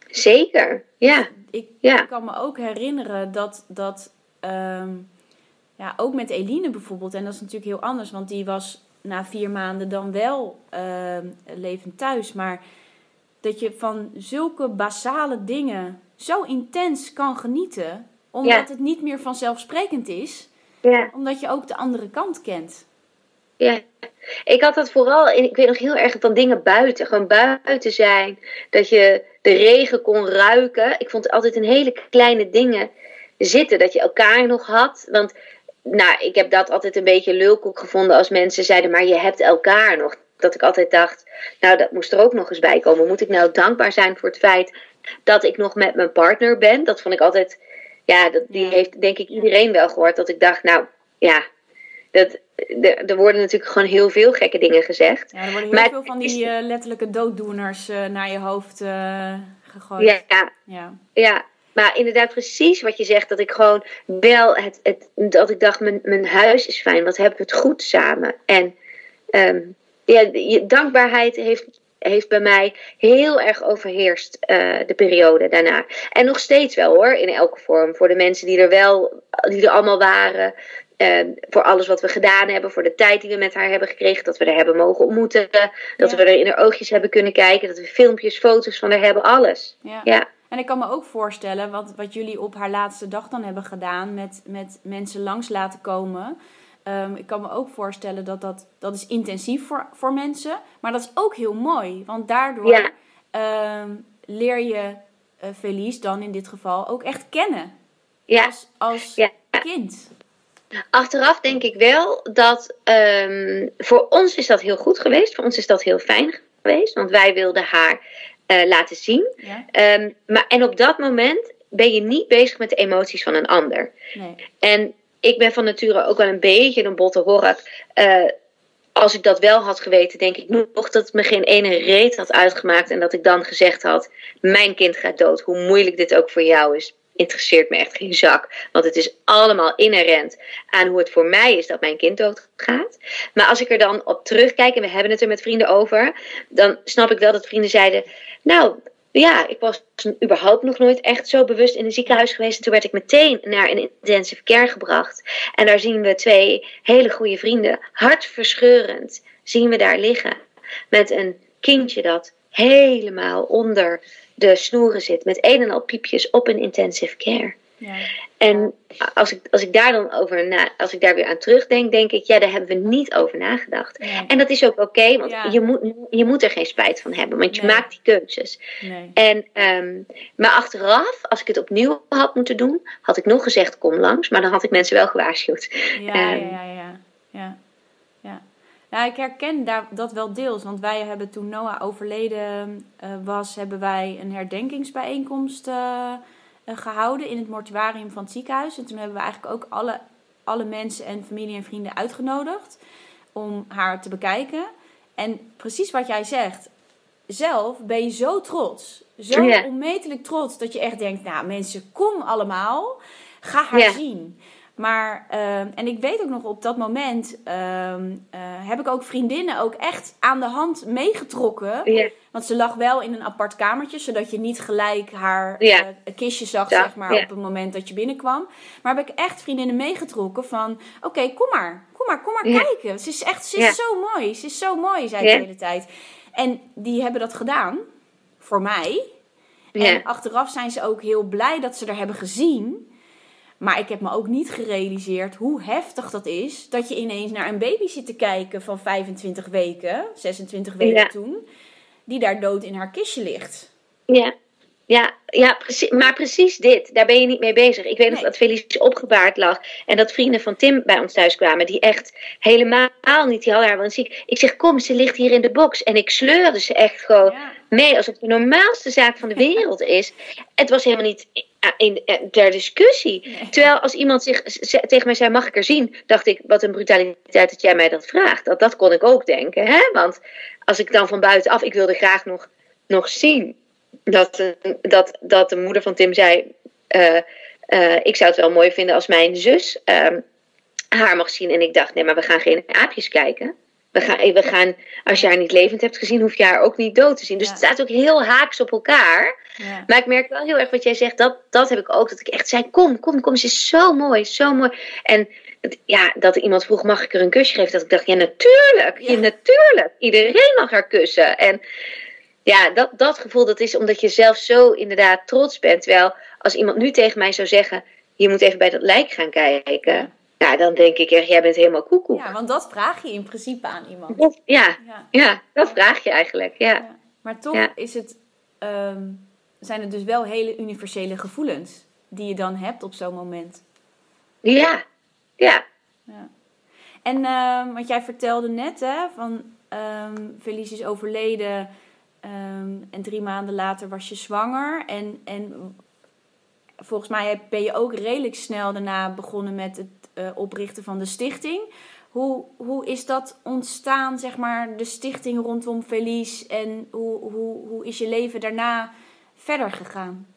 Zeker, ja. Ik, ja. ik kan me ook herinneren dat... dat um, Ja, ook met Eline bijvoorbeeld. En dat is natuurlijk heel anders. Want die was na vier maanden dan wel uh, levend thuis. Maar dat je van zulke basale dingen zo intens kan genieten. Omdat ja. het niet meer vanzelfsprekend is. Ja. Omdat je ook de andere kant kent. Ja, ik had dat vooral, ik weet nog heel erg van dingen buiten. Gewoon buiten zijn. Dat je de regen kon ruiken. Ik vond altijd een hele kleine dingen zitten. Dat je elkaar nog had. Want... Nou, ik heb dat altijd een beetje lulkoek gevonden als mensen zeiden, maar je hebt elkaar nog. Dat ik altijd dacht, nou dat moest er ook nog eens bij komen. Moet ik nou dankbaar zijn voor het feit dat ik nog met mijn partner ben? Dat vond ik altijd, ja, dat, die ja. heeft denk ik iedereen wel gehoord. Dat ik dacht, nou ja, dat, de, er worden natuurlijk gewoon heel veel gekke dingen gezegd. Ja, er worden heel maar, veel van die uh, letterlijke dooddoeners uh, naar je hoofd uh, gegooid. Ja, ja. ja. ja. Maar inderdaad precies wat je zegt, dat ik gewoon wel, het, het, dat ik dacht, mijn, mijn huis is fijn, wat hebben we het goed samen. En um, ja, je, dankbaarheid heeft, heeft bij mij heel erg overheerst uh, de periode daarna. En nog steeds wel hoor, in elke vorm. Voor de mensen die er wel, die er allemaal waren. Uh, voor alles wat we gedaan hebben, voor de tijd die we met haar hebben gekregen, dat we haar hebben mogen ontmoeten. Dat ja. we er in haar oogjes hebben kunnen kijken, dat we filmpjes, foto's van haar hebben, alles. Ja. ja. En ik kan me ook voorstellen, wat, wat jullie op haar laatste dag dan hebben gedaan, met, met mensen langs laten komen. Um, ik kan me ook voorstellen dat dat, dat is intensief voor, voor mensen. Maar dat is ook heel mooi, want daardoor ja. um, leer je uh, Felice dan in dit geval ook echt kennen. Ja. Als, als ja. kind. Achteraf denk ik wel dat um, voor ons is dat heel goed geweest. Voor ons is dat heel fijn geweest. Want wij wilden haar uh, laten zien. Ja. Um, maar, en op dat moment ben je niet bezig met de emoties van een ander. Nee. En ik ben van nature ook wel een beetje een botte hork. Uh, als ik dat wel had geweten, denk ik nog dat het me geen ene reet had uitgemaakt. En dat ik dan gezegd had, mijn kind gaat dood. Hoe moeilijk dit ook voor jou is, interesseert me echt geen zak. Want het is allemaal inherent aan hoe het voor mij is dat mijn kind doodgaat. Maar als ik er dan op terugkijk, en we hebben het er met vrienden over, dan snap ik wel dat vrienden zeiden, nou ja, ik was überhaupt nog nooit echt zo bewust in een ziekenhuis geweest. En toen werd ik meteen naar een intensive care gebracht. En daar zien we twee hele goede vrienden, hartverscheurend, zien we daar liggen. Met een kindje dat helemaal onder de snoeren zit. Met een en al piepjes op een intensive care. Ja. En als ik, als ik daar dan over na, als ik daar weer aan terugdenk, denk ik, ja, daar hebben we niet over nagedacht. Ja. En dat is ook oké, okay, want ja. je, moet, je moet er geen spijt van hebben, want je nee. maakt die keuzes. Nee. En, um, maar achteraf, als ik het opnieuw had moeten doen, had ik nog gezegd, kom langs, maar dan had ik mensen wel gewaarschuwd. Ja, um, ja, ja, ja, ja, ja. Nou, ik herken daar, dat wel deels, want wij hebben toen Noah overleden uh, was, hebben wij een herdenkingsbijeenkomst uh, gehouden in het mortuarium van het ziekenhuis. En toen hebben we eigenlijk ook alle, alle mensen en familie en vrienden uitgenodigd om haar te bekijken. En precies wat jij zegt, zelf ben je zo trots, zo ja. onmetelijk trots, dat je echt denkt, nou mensen, kom allemaal, ga haar ja. zien. Maar, uh, en ik weet ook nog op dat moment, uh, uh, heb ik ook vriendinnen ook echt aan de hand meegetrokken. Yeah. Want ze lag wel in een apart kamertje, zodat je niet gelijk haar yeah. uh, kistje zag, ja. zeg maar, yeah. op het moment dat je binnenkwam. Maar heb ik echt vriendinnen meegetrokken van, oké, okay, kom maar, kom maar, kom maar yeah. kijken. Ze is echt, ze is yeah. zo mooi, ze is zo mooi, zei yeah. de hele tijd. En die hebben dat gedaan, voor mij. Yeah. En achteraf zijn ze ook heel blij dat ze er hebben gezien. Maar ik heb me ook niet gerealiseerd hoe heftig dat is, dat je ineens naar een baby zit te kijken van vijfentwintig weken, zesentwintig weken ja. toen, die daar dood in haar kistje ligt. Ja, ja, ja precies, maar precies dit, daar ben je niet mee bezig. Ik weet nog nee. dat Felice opgebaard lag en dat vrienden van Tim bij ons thuis kwamen, die echt helemaal niet, die hadden haar wel ziek. Ik zeg, kom, ze ligt hier in de box. En ik sleurde ze echt gewoon ja. mee, alsof het de normaalste zaak van de wereld is. Het was helemaal niet in, in, ter discussie. Nee. Terwijl als iemand zich, z- tegen mij zei, mag ik er zien? Dacht ik, wat een brutaliteit dat jij mij dat vraagt. Dat, dat kon ik ook denken. Hè? Want als ik dan van buitenaf, ik wilde graag nog, nog zien dat, dat, dat de moeder van Tim zei, uh, uh, ik zou het wel mooi vinden als mijn zus uh, haar mag zien. En ik dacht, nee, maar we gaan geen aapjes kijken. We gaan, we gaan, als je haar niet levend hebt gezien, hoef je haar ook niet dood te zien. Dus ja. het staat ook heel haaks op elkaar. Ja. Maar ik merk wel heel erg wat jij zegt. Dat, dat heb ik ook. Dat ik echt zei, kom, kom, kom. Ze is zo mooi, zo mooi. En ja, dat iemand vroeg, mag ik er een kusje geven? Dat ik dacht, ja, natuurlijk. Ja. Ja, natuurlijk. Iedereen mag haar kussen. En ja, dat, dat gevoel, dat is omdat je zelf zo inderdaad trots bent. Terwijl als iemand nu tegen mij zou zeggen, je moet even bij dat lijk gaan kijken. Ja. Nou, dan denk ik echt, jij bent helemaal koekoek. Ja, want dat vraag je in principe aan iemand. Dat, ja, ja. ja, dat vraag je eigenlijk, ja. ja. Maar toch ja. is het, um, zijn het dus wel hele universele gevoelens die je dan hebt op zo'n moment. Ja, ja. ja. En, um, want jij vertelde net, hè, van um, Felice is overleden um, en drie maanden later was je zwanger. En, en volgens mij ben je ook redelijk snel daarna begonnen met het uh, oprichten van de stichting. Hoe, hoe is dat ontstaan, zeg maar, de stichting rondom Felice? En hoe, hoe, hoe is je leven daarna verder gegaan?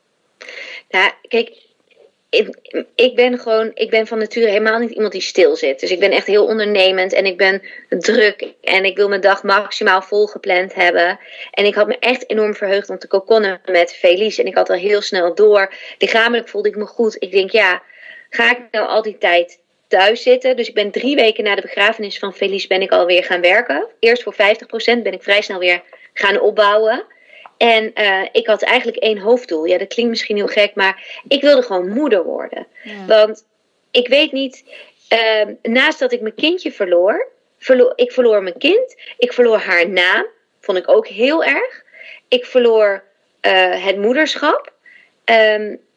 Nou, kijk, ik, ik ben gewoon, ik ben van nature helemaal niet iemand die stil zit. Dus ik ben echt heel ondernemend en ik ben druk en ik wil mijn dag maximaal volgepland hebben. En ik had me echt enorm verheugd om te kokonnen met Felice. En ik had al heel snel door. Lichamelijk voelde ik me goed. Ik denk, ja, ga ik nou al die tijd thuis zitten? Dus ik ben drie weken na de begrafenis van Felice ben ik alweer gaan werken. Eerst voor vijftig procent ben ik vrij snel weer gaan opbouwen. En uh, ik had eigenlijk één hoofddoel. Ja, dat klinkt misschien heel gek, maar ik wilde gewoon moeder worden. Ja. Want ik weet niet, uh, naast dat ik mijn kindje verloor, verloor, ik verloor mijn kind, ik verloor haar naam, vond ik ook heel erg. Ik verloor uh, het moederschap. Um,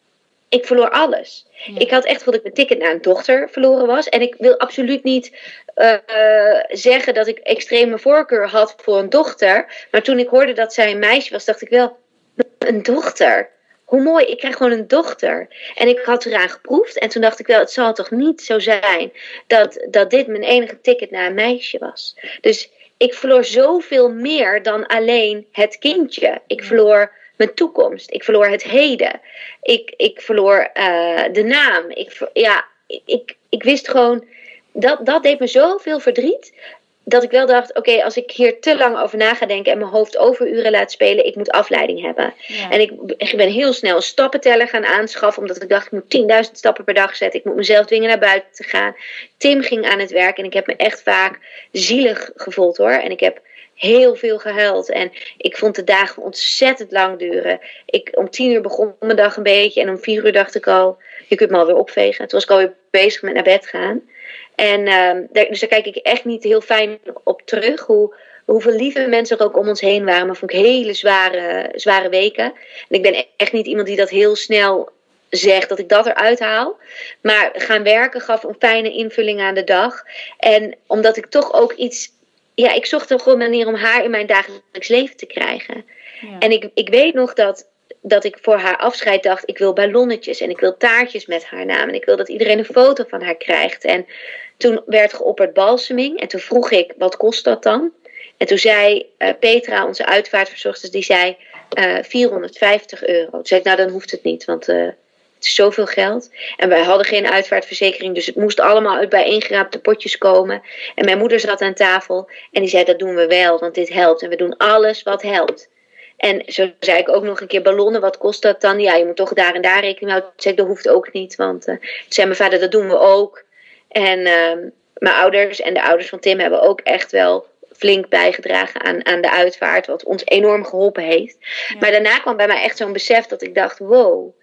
ik verloor alles. Ja. Ik had echt wel dat ik mijn ticket naar een dochter verloren was. En ik wil absoluut niet uh, zeggen dat ik extreme voorkeur had voor een dochter. Maar toen ik hoorde dat zij een meisje was, dacht ik wel, een dochter. Hoe mooi, ik krijg gewoon een dochter. En ik had eraan geproefd. En toen dacht ik wel, het zal toch niet zo zijn dat, dat dit mijn enige ticket naar een meisje was. Dus ik verloor zoveel meer dan alleen het kindje. Ik verloor mijn toekomst. Ik verloor het heden. Ik, ik verloor uh, de naam. Ik, ja, ik, ik wist gewoon, dat, dat deed me zoveel verdriet. Dat ik wel dacht, oké, okay, als ik hier te lang over na ga denken en mijn hoofd overuren laat spelen, ik moet afleiding hebben. Ja. En ik, ik ben heel snel een stappenteller gaan aanschaffen, omdat ik dacht, ik moet tienduizend stappen per dag zetten. Ik moet mezelf dwingen naar buiten te gaan. Tim ging aan het werk en ik heb me echt vaak zielig gevoeld hoor. En ik heb heel veel gehuild. En ik vond de dagen ontzettend lang duren. Ik, om tien uur begon mijn dag een beetje en om vier uur dacht ik al, je kunt me alweer opvegen. Toen was ik alweer bezig met naar bed gaan. En uh, daar, dus daar kijk ik echt niet heel fijn op terug. Hoe, hoeveel lieve mensen er ook om ons heen waren. Maar vond ik hele zware, zware weken. En ik ben echt niet iemand die dat heel snel zegt. Dat ik dat eruit haal. Maar gaan werken gaf een fijne invulling aan de dag. En omdat ik toch ook iets... Ja, ik zocht toch gewoon een manier om haar in mijn dagelijks leven te krijgen. Ja. En ik, ik weet nog dat... dat ik voor haar afscheid dacht, ik wil ballonnetjes en ik wil taartjes met haar naam. En ik wil dat iedereen een foto van haar krijgt. En toen werd geopperd balseming. En toen vroeg ik, wat kost dat dan? En toen zei uh, Petra, onze uitvaartverzorgster, die zei uh, vierhonderdvijftig euro. Toen zei ik, nou dan hoeft het niet, want uh, het is zoveel geld. En wij hadden geen uitvaartverzekering, dus het moest allemaal uit bijeengeraapte potjes komen. En mijn moeder zat aan tafel en die zei, dat doen we wel, want dit helpt. En we doen alles wat helpt. En zo zei ik ook nog een keer ballonnen, wat kost dat dan? Ja, je moet toch daar en daar rekening houden. Toen zei ik, dat hoeft ook niet, want uh, zei mijn vader, dat doen we ook. En uh, mijn ouders en de ouders van Tim hebben ook echt wel flink bijgedragen aan, aan de uitvaart, wat ons enorm geholpen heeft. Ja. Maar daarna kwam bij mij echt zo'n besef dat ik dacht, wow,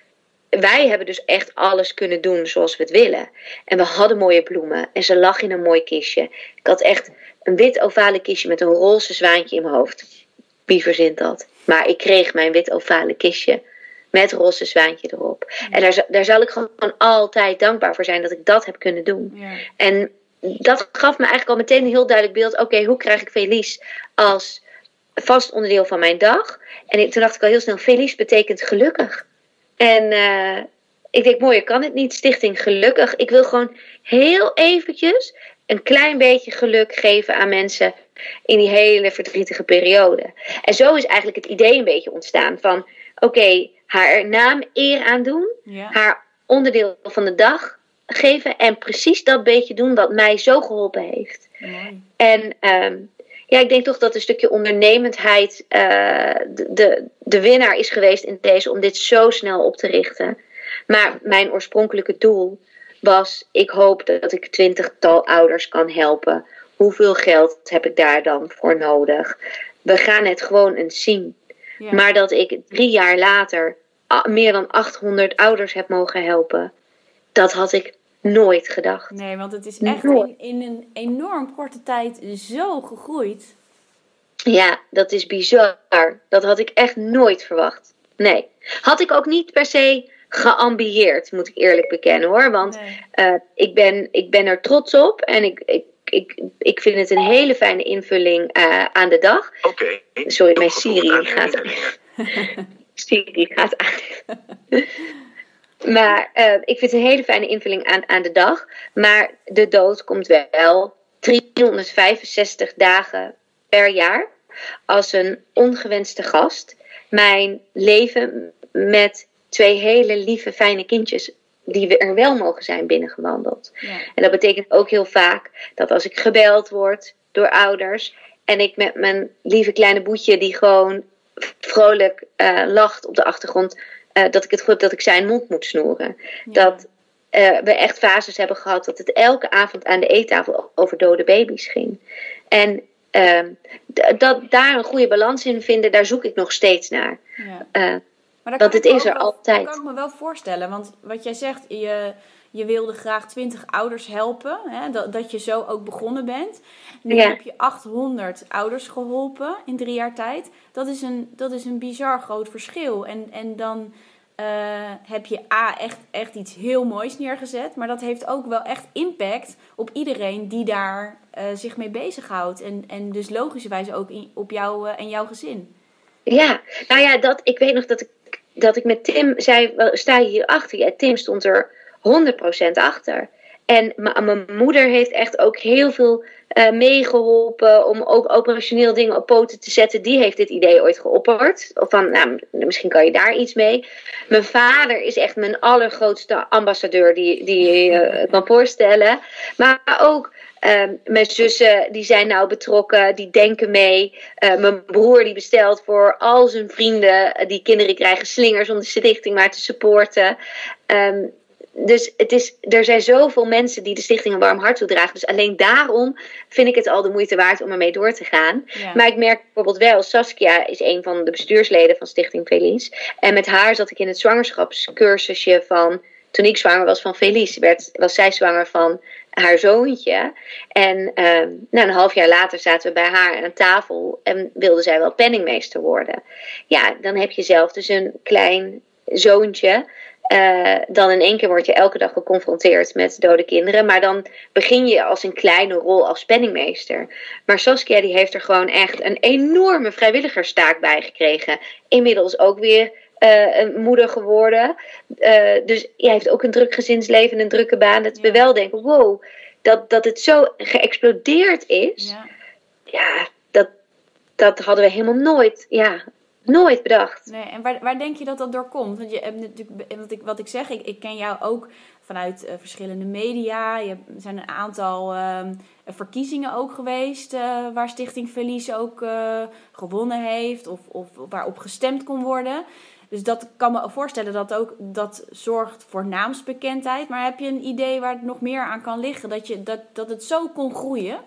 wij hebben dus echt alles kunnen doen zoals we het willen. En we hadden mooie bloemen en ze lag in een mooi kistje. Ik had echt een wit ovale kistje met een roze zwaantje in mijn hoofd. Wie verzint dat? Maar ik kreeg mijn wit ovale kistje met roze zwaantje erop. Ja. En daar, daar zal ik gewoon altijd dankbaar voor zijn dat ik dat heb kunnen doen. Ja. En dat gaf me eigenlijk al meteen een heel duidelijk beeld. Oké, okay, hoe krijg ik Felice als vast onderdeel van mijn dag? En toen dacht ik al heel snel, Felice betekent gelukkig. En uh, ik denk, mooier kan het niet. Stichting Gelukkig. Ik wil gewoon heel eventjes een klein beetje geluk geven aan mensen in die hele verdrietige periode. En zo is eigenlijk het idee een beetje ontstaan van, oké, okay, haar naam eer aandoen, ja. haar onderdeel van de dag geven en precies dat beetje doen wat mij zo geholpen heeft. Mooi. En um, ja, ik denk toch dat een stukje ondernemendheid uh, de, de, de winnaar is geweest in deze om dit zo snel op te richten. Maar mijn oorspronkelijke doel was, ik hoop dat ik twintigtal ouders kan helpen. Hoeveel geld heb ik daar dan voor nodig? We gaan het gewoon eens zien. Ja. Maar dat ik drie jaar later meer dan achthonderd ouders heb mogen helpen, dat had ik nooit gedacht. Nee, want het is echt in, in een enorm korte tijd zo gegroeid. Ja, dat is bizar. Dat had ik echt nooit verwacht. Nee. Had ik ook niet per se geambieerd, moet ik eerlijk bekennen hoor. Want nee. uh, ik, ben, ik ben er trots op en ik, ik, ik, ik vind het een hele fijne invulling uh, aan de dag. Oké. Okay. Sorry, mijn Siri gaat aan. Siri gaat aan. Maar uh, ik vind het een hele fijne invulling aan, aan de dag. Maar de dood komt wel driehonderdvijfenzestig dagen per jaar als een ongewenste gast. Mijn leven met twee hele lieve, fijne kindjes die er wel mogen zijn binnengewandeld. Ja. En dat betekent ook heel vaak dat als ik gebeld word door ouders en ik met mijn lieve kleine boetje die gewoon vrolijk uh, lacht op de achtergrond, uh, dat ik het gevoel heb dat ik zijn mond moet snoeren. Ja. Dat uh, we echt fases hebben gehad dat het elke avond aan de eettafel over dode baby's ging. En uh, d- dat daar een goede balans in vinden, daar zoek ik nog steeds naar. Ja. Uh, Maar dat het is er wel, altijd. Dat kan ik me wel voorstellen. Want wat jij zegt, je, je wilde graag twintig ouders helpen. Hè, dat, dat je zo ook begonnen bent. Nu ja. heb je achthonderd ouders geholpen in drie jaar tijd. Dat is een, dat is een bizar groot verschil. En, en dan uh, heb je A, echt, echt iets heel moois neergezet. Maar dat heeft ook wel echt impact op iedereen die daar uh, zich mee bezighoudt. En, en dus logischerwijs ook in, op jou uh, en jouw gezin. Ja, nou ja, dat, ik weet nog dat ik, dat ik met Tim zei, sta je hier achter? Ja, Tim stond er honderd procent achter. En m- mijn moeder heeft echt ook heel veel uh, meegeholpen om ook operationeel dingen op poten te zetten. Die heeft dit idee ooit geopperd. Of van, nou, misschien kan je daar iets mee. Mijn vader is echt mijn allergrootste ambassadeur die, die je uh, kan voorstellen. Maar ook uh, mijn zussen, die zijn nou betrokken, die denken mee. Uh, mijn broer die bestelt voor al zijn vrienden uh, die kinderen krijgen slingers om de stichting maar te supporten. Um, Dus het is, er zijn zoveel mensen die de stichting een warm hart toedragen. Dus alleen daarom vind ik het al de moeite waard om ermee door te gaan. Ja. Maar ik merk bijvoorbeeld wel, Saskia is een van de bestuursleden van Stichting Felice. En met haar zat ik in het zwangerschapscursusje van, toen ik zwanger was van Felice, werd, was zij zwanger van haar zoontje. En uh, nou, een half jaar later zaten we bij haar aan tafel en wilde zij wel penningmeester worden. Ja, dan heb je zelf dus een klein zoontje. Uh, dan in één keer word je elke dag geconfronteerd met dode kinderen. Maar dan begin je als een kleine rol als penningmeester. Maar Saskia die heeft er gewoon echt een enorme vrijwilligerstaak bij gekregen. Inmiddels ook weer uh, een moeder geworden. Uh, dus jij heeft ook een druk gezinsleven en een drukke baan. Dat we wel denken, wow, dat, dat het zo geëxplodeerd is. Ja, ja dat, dat hadden we helemaal nooit... Ja, Nooit bedacht. Nee, en waar, waar denk je dat dat door komt? Want je hebt natuurlijk, wat ik, wat ik zeg, ik, ik ken jou ook vanuit uh, verschillende media. Je hebt, er zijn een aantal uh, verkiezingen ook geweest uh, waar Stichting Felice ook uh, gewonnen heeft of, of waarop gestemd kon worden. Dus dat kan me voorstellen dat ook dat zorgt voor naamsbekendheid. Maar heb je een idee waar het nog meer aan kan liggen? Dat, je, dat, dat het zo kon groeien?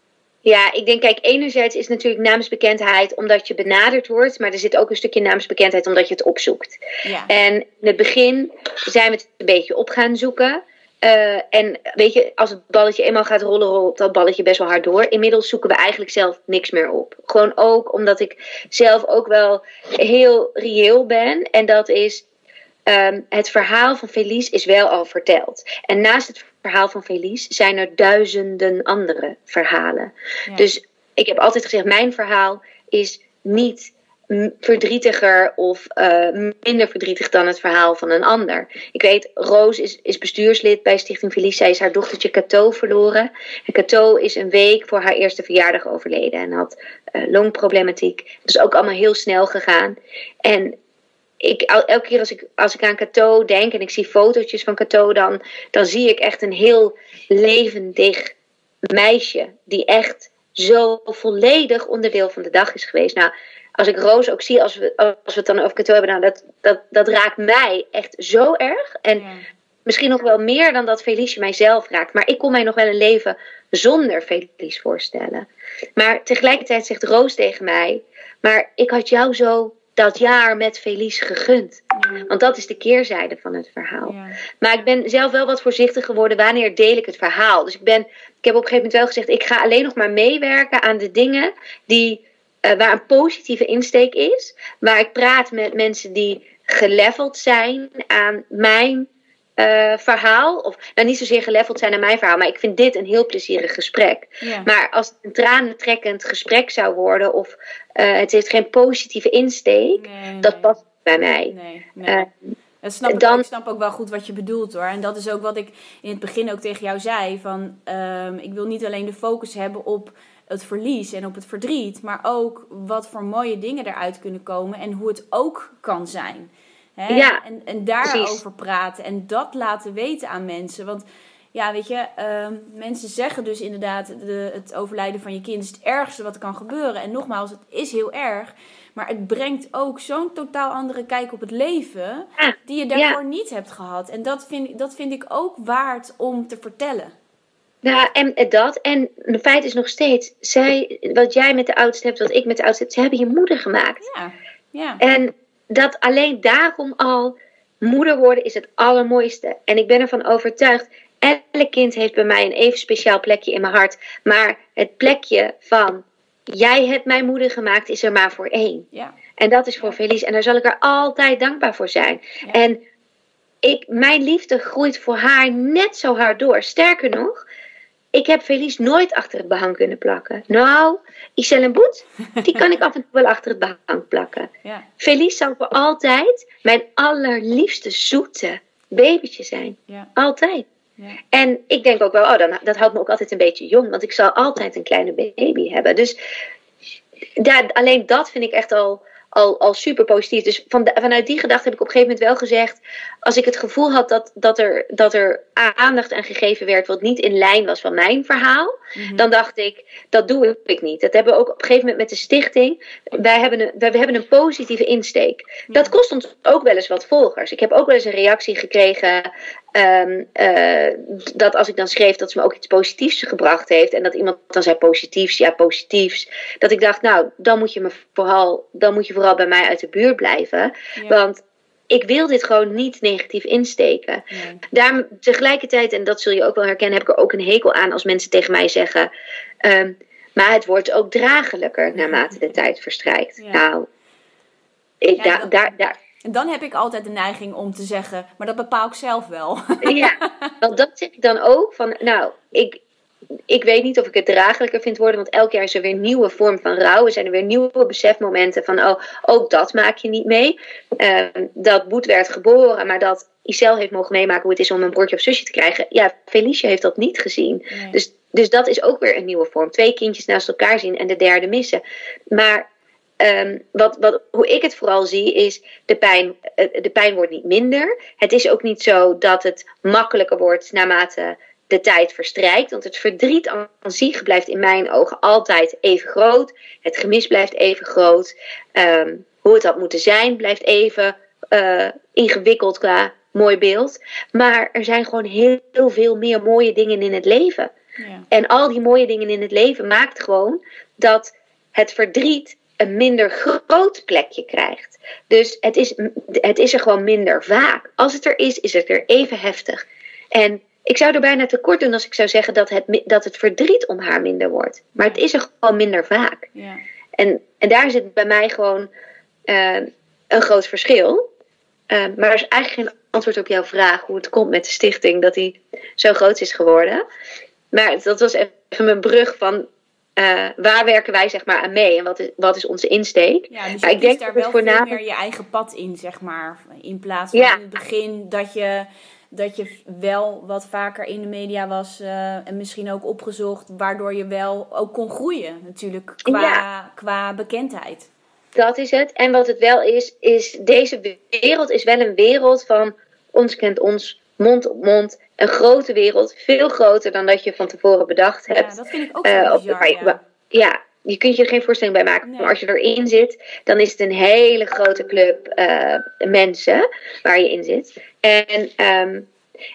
Ja, ik denk, kijk, enerzijds is natuurlijk naamsbekendheid omdat je benaderd wordt. Maar er zit ook een stukje naamsbekendheid omdat je het opzoekt. Ja. En in het begin zijn we het een beetje op gaan zoeken. Uh, en weet je, als het balletje eenmaal gaat rollen, rolt dat balletje best wel hard door. Inmiddels zoeken we eigenlijk zelf niks meer op. Gewoon ook omdat ik zelf ook wel heel reëel ben. En dat is, um, het verhaal van Felice is wel al verteld. En naast het verhaal van Felice zijn er duizenden andere verhalen. Ja. Dus ik heb altijd gezegd, mijn verhaal is niet verdrietiger of uh, minder verdrietig dan het verhaal van een ander. Ik weet, Roos is, is bestuurslid bij Stichting Felice. Zij is haar dochtertje Cato verloren. En Cato is een week voor haar eerste verjaardag overleden en had uh, longproblematiek. Dat is ook allemaal heel snel gegaan. En Ik, elke keer als ik, als ik aan Cato denk en ik zie fotootjes van Cato, dan, dan zie ik echt een heel levendig meisje die echt zo volledig onderdeel van de dag is geweest. Nou, als ik Roos ook zie, als we, als we het dan over Cato hebben, nou, dat, dat, dat raakt mij echt zo erg. En ja. Misschien nog wel meer dan dat Felice mijzelf raakt. Maar ik kon mij nog wel een leven zonder Felice voorstellen. Maar tegelijkertijd zegt Roos tegen mij, maar ik had jou zo dat jaar met Felice gegund. Ja. Want dat is de keerzijde van het verhaal. Ja. Maar ik ben zelf wel wat voorzichtig geworden wanneer deel ik het verhaal. Dus ik, ben, ik heb op een gegeven moment wel gezegd, ik ga alleen nog maar meewerken aan de dingen die, uh, waar een positieve insteek is. Waar ik praat met mensen die geleveld zijn aan mijn Uh, verhaal, of nou niet zozeer geleveld zijn aan mijn verhaal, maar ik vind dit een heel plezierig gesprek. Ja. Maar als het een tranentrekkend gesprek zou worden, of uh, het heeft geen positieve insteek, nee, dat nee. past bij mij. Nee, nee. Uh, dat snap ik, dan, ik snap ook wel goed wat je bedoelt hoor. En dat is ook wat ik in het begin ook tegen jou zei, van um, ik wil niet alleen de focus hebben op het verlies en op het verdriet, maar ook wat voor mooie dingen eruit kunnen komen en hoe het ook kan zijn. He, ja, en, en daarover precies. praten en dat laten weten aan mensen. Want ja, weet je, uh, mensen zeggen dus inderdaad, de, het overlijden van je kind is het ergste wat er kan gebeuren. En nogmaals, het is heel erg. Maar het brengt ook zo'n totaal andere kijk op het leven, ja, die je daarvoor ja. niet hebt gehad. En dat vind, dat vind ik ook waard om te vertellen. Ja, en dat. En de feit is nog steeds, zij, wat jij met de oudste hebt, wat ik met de oudste heb, ze hebben je moeder gemaakt. Ja, ja. En dat alleen daarom al, moeder worden is het allermooiste. En ik ben ervan overtuigd, elk kind heeft bij mij een even speciaal plekje in mijn hart. Maar het plekje van, jij hebt mijn moeder gemaakt, is er maar voor één. Ja. En dat is voor Felice. En daar zal ik er altijd dankbaar voor zijn. Ja. En ik, mijn liefde groeit voor haar net zo hard door. Sterker nog, ik heb Felice nooit achter het behang kunnen plakken. Nou, Isel en Boet, die kan ik af en toe wel achter het behang plakken. Ja. Felice zal voor altijd mijn allerliefste zoete babytje zijn. Ja. Altijd. Ja. En ik denk ook wel, oh, dan, dat houdt me ook altijd een beetje jong. Want ik zal altijd een kleine baby hebben. Dus daar, alleen dat vind ik echt al, al, al super positief. Dus van de, vanuit die gedachte heb ik op een gegeven moment wel gezegd, als ik het gevoel had dat, dat, er, dat er aandacht aan gegeven werd wat niet in lijn was van mijn verhaal, mm-hmm. dan dacht ik, dat doe ik niet. Dat hebben we ook op een gegeven moment met de stichting. Wij hebben een, wij hebben een positieve insteek. Ja. Dat kost ons ook wel eens wat volgers. Ik heb ook wel eens een reactie gekregen Um, uh, dat als ik dan schreef dat ze me ook iets positiefs gebracht heeft en dat iemand dan zei positiefs, ja positiefs, dat ik dacht, nou, dan moet je me vooral, dan moet je vooral bij mij uit de buurt blijven, ja. want ik wil dit gewoon niet negatief insteken. Nee. Daar tegelijkertijd, en dat zul je ook wel herkennen, heb ik er ook een hekel aan als mensen tegen mij zeggen, um, maar het wordt ook draaglijker naarmate de tijd verstrijkt. Ja. Nou, ik, ja, daar, dat... daar, daar En dan heb ik altijd de neiging om te zeggen, maar dat bepaal ik zelf wel. Ja, want dat zeg ik dan ook. Van, nou, ik, ik weet niet of ik het draaglijker vind worden. Want elk jaar is er weer een nieuwe vorm van rouw. Er zijn er weer nieuwe besefmomenten van, oh, ook dat maak je niet mee. Uh, dat Boet werd geboren, maar dat Isel heeft mogen meemaken hoe het is om een broertje of zusje te krijgen. Ja, Felice heeft dat niet gezien. Nee. Dus, dus dat is ook weer een nieuwe vorm. Twee kindjes naast elkaar zien en de derde missen. Maar Um, wat, wat, hoe ik het vooral zie is, de pijn, de pijn wordt niet minder. Het is ook niet zo dat het makkelijker wordt naarmate de tijd verstrijkt. Want het verdriet aan zich blijft in mijn ogen altijd even groot. Het gemis blijft even groot. Um, hoe het had moeten zijn blijft even uh, ingewikkeld qua mooi beeld. Maar er zijn gewoon heel, heel veel meer mooie dingen in het leven. Ja. En al die mooie dingen in het leven maakt gewoon dat het verdriet een minder groot plekje krijgt. Dus het is, het is er gewoon minder vaak. Als het er is, is het er even heftig. En ik zou er bijna tekort doen als ik zou zeggen dat het, dat het verdriet om haar minder wordt. Maar het is er gewoon minder vaak. Ja. En, en daar zit bij mij gewoon uh, een groot verschil. Uh, maar er is eigenlijk geen antwoord op jouw vraag hoe het komt met de stichting dat die zo groot is geworden. Maar dat was even mijn brug van Uh, waar werken wij zeg maar aan mee en wat is, wat is onze insteek? Ja, dus je ik denk daar wel voornamelijk veel meer je eigen pad in, zeg maar. In plaats van ja. in het begin dat je, dat je wel wat vaker in de media was uh, en misschien ook opgezocht, waardoor je wel ook kon groeien natuurlijk qua, ja. qua bekendheid. Dat is het. En wat het wel is, is deze wereld is wel een wereld van ons kent ons, mond op mond. Een grote wereld, veel groter dan dat je van tevoren bedacht hebt. Ja, dat vind ik ook uh, bizar, op, ja. ja, je kunt je er geen voorstelling bij maken. Nee. Maar als je erin zit, dan is het een hele grote club uh, mensen waar je in zit. En um,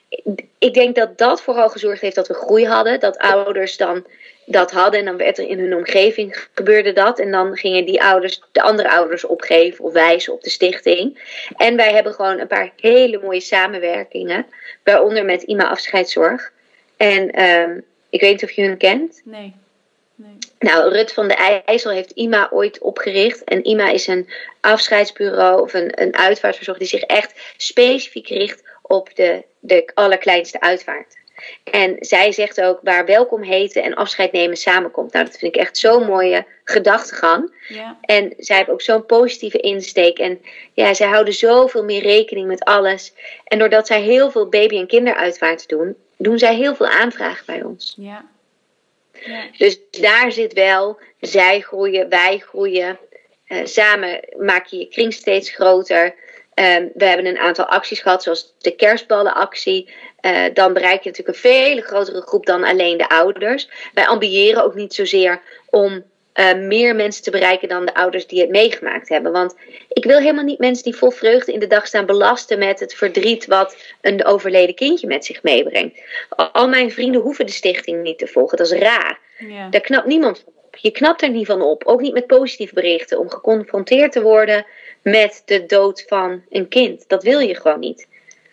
ik denk dat dat vooral gezorgd heeft dat we groei hadden. Dat ouders dan dat hadden en dan werd er in hun omgeving gebeurde dat. En dan gingen die ouders de andere ouders opgeven of wijzen op de stichting. En wij hebben gewoon een paar hele mooie samenwerkingen. Waaronder met I M A Afscheidszorg. En um, ik weet niet of je hun kent. Nee. nee. Nou, Rut van de IJssel heeft I M A ooit opgericht. En I M A is een afscheidsbureau of een, een uitvaartverzorger die zich echt specifiek richt op de, de allerkleinste uitvaart. En zij zegt ook waar welkom heten en afscheid nemen samenkomt. Nou, dat vind ik echt zo'n mooie gedachtegang. Ja. En zij hebben ook zo'n positieve insteek. En ja, zij houden zoveel meer rekening met alles. En doordat zij heel veel baby- en kinderuitvaarten doen, doen zij heel veel aanvragen bij ons. Ja. Ja. Dus daar zit wel, zij groeien, wij groeien. Uh, samen maak je je kring steeds groter. Um, we hebben een aantal acties gehad, zoals de kerstballenactie. Uh, dan bereik je natuurlijk een veel grotere groep dan alleen de ouders. Wij ambiëren ook niet zozeer om uh, meer mensen te bereiken dan de ouders die het meegemaakt hebben. Want ik wil helemaal niet mensen die vol vreugde in de dag staan belasten met het verdriet wat een overleden kindje met zich meebrengt. Al mijn vrienden hoeven de stichting niet te volgen, dat is raar. Ja. Daar knapt niemand van op. Je knapt er niet van op, ook niet met positieve berichten, om geconfronteerd te worden met de dood van een kind. Dat wil je gewoon niet.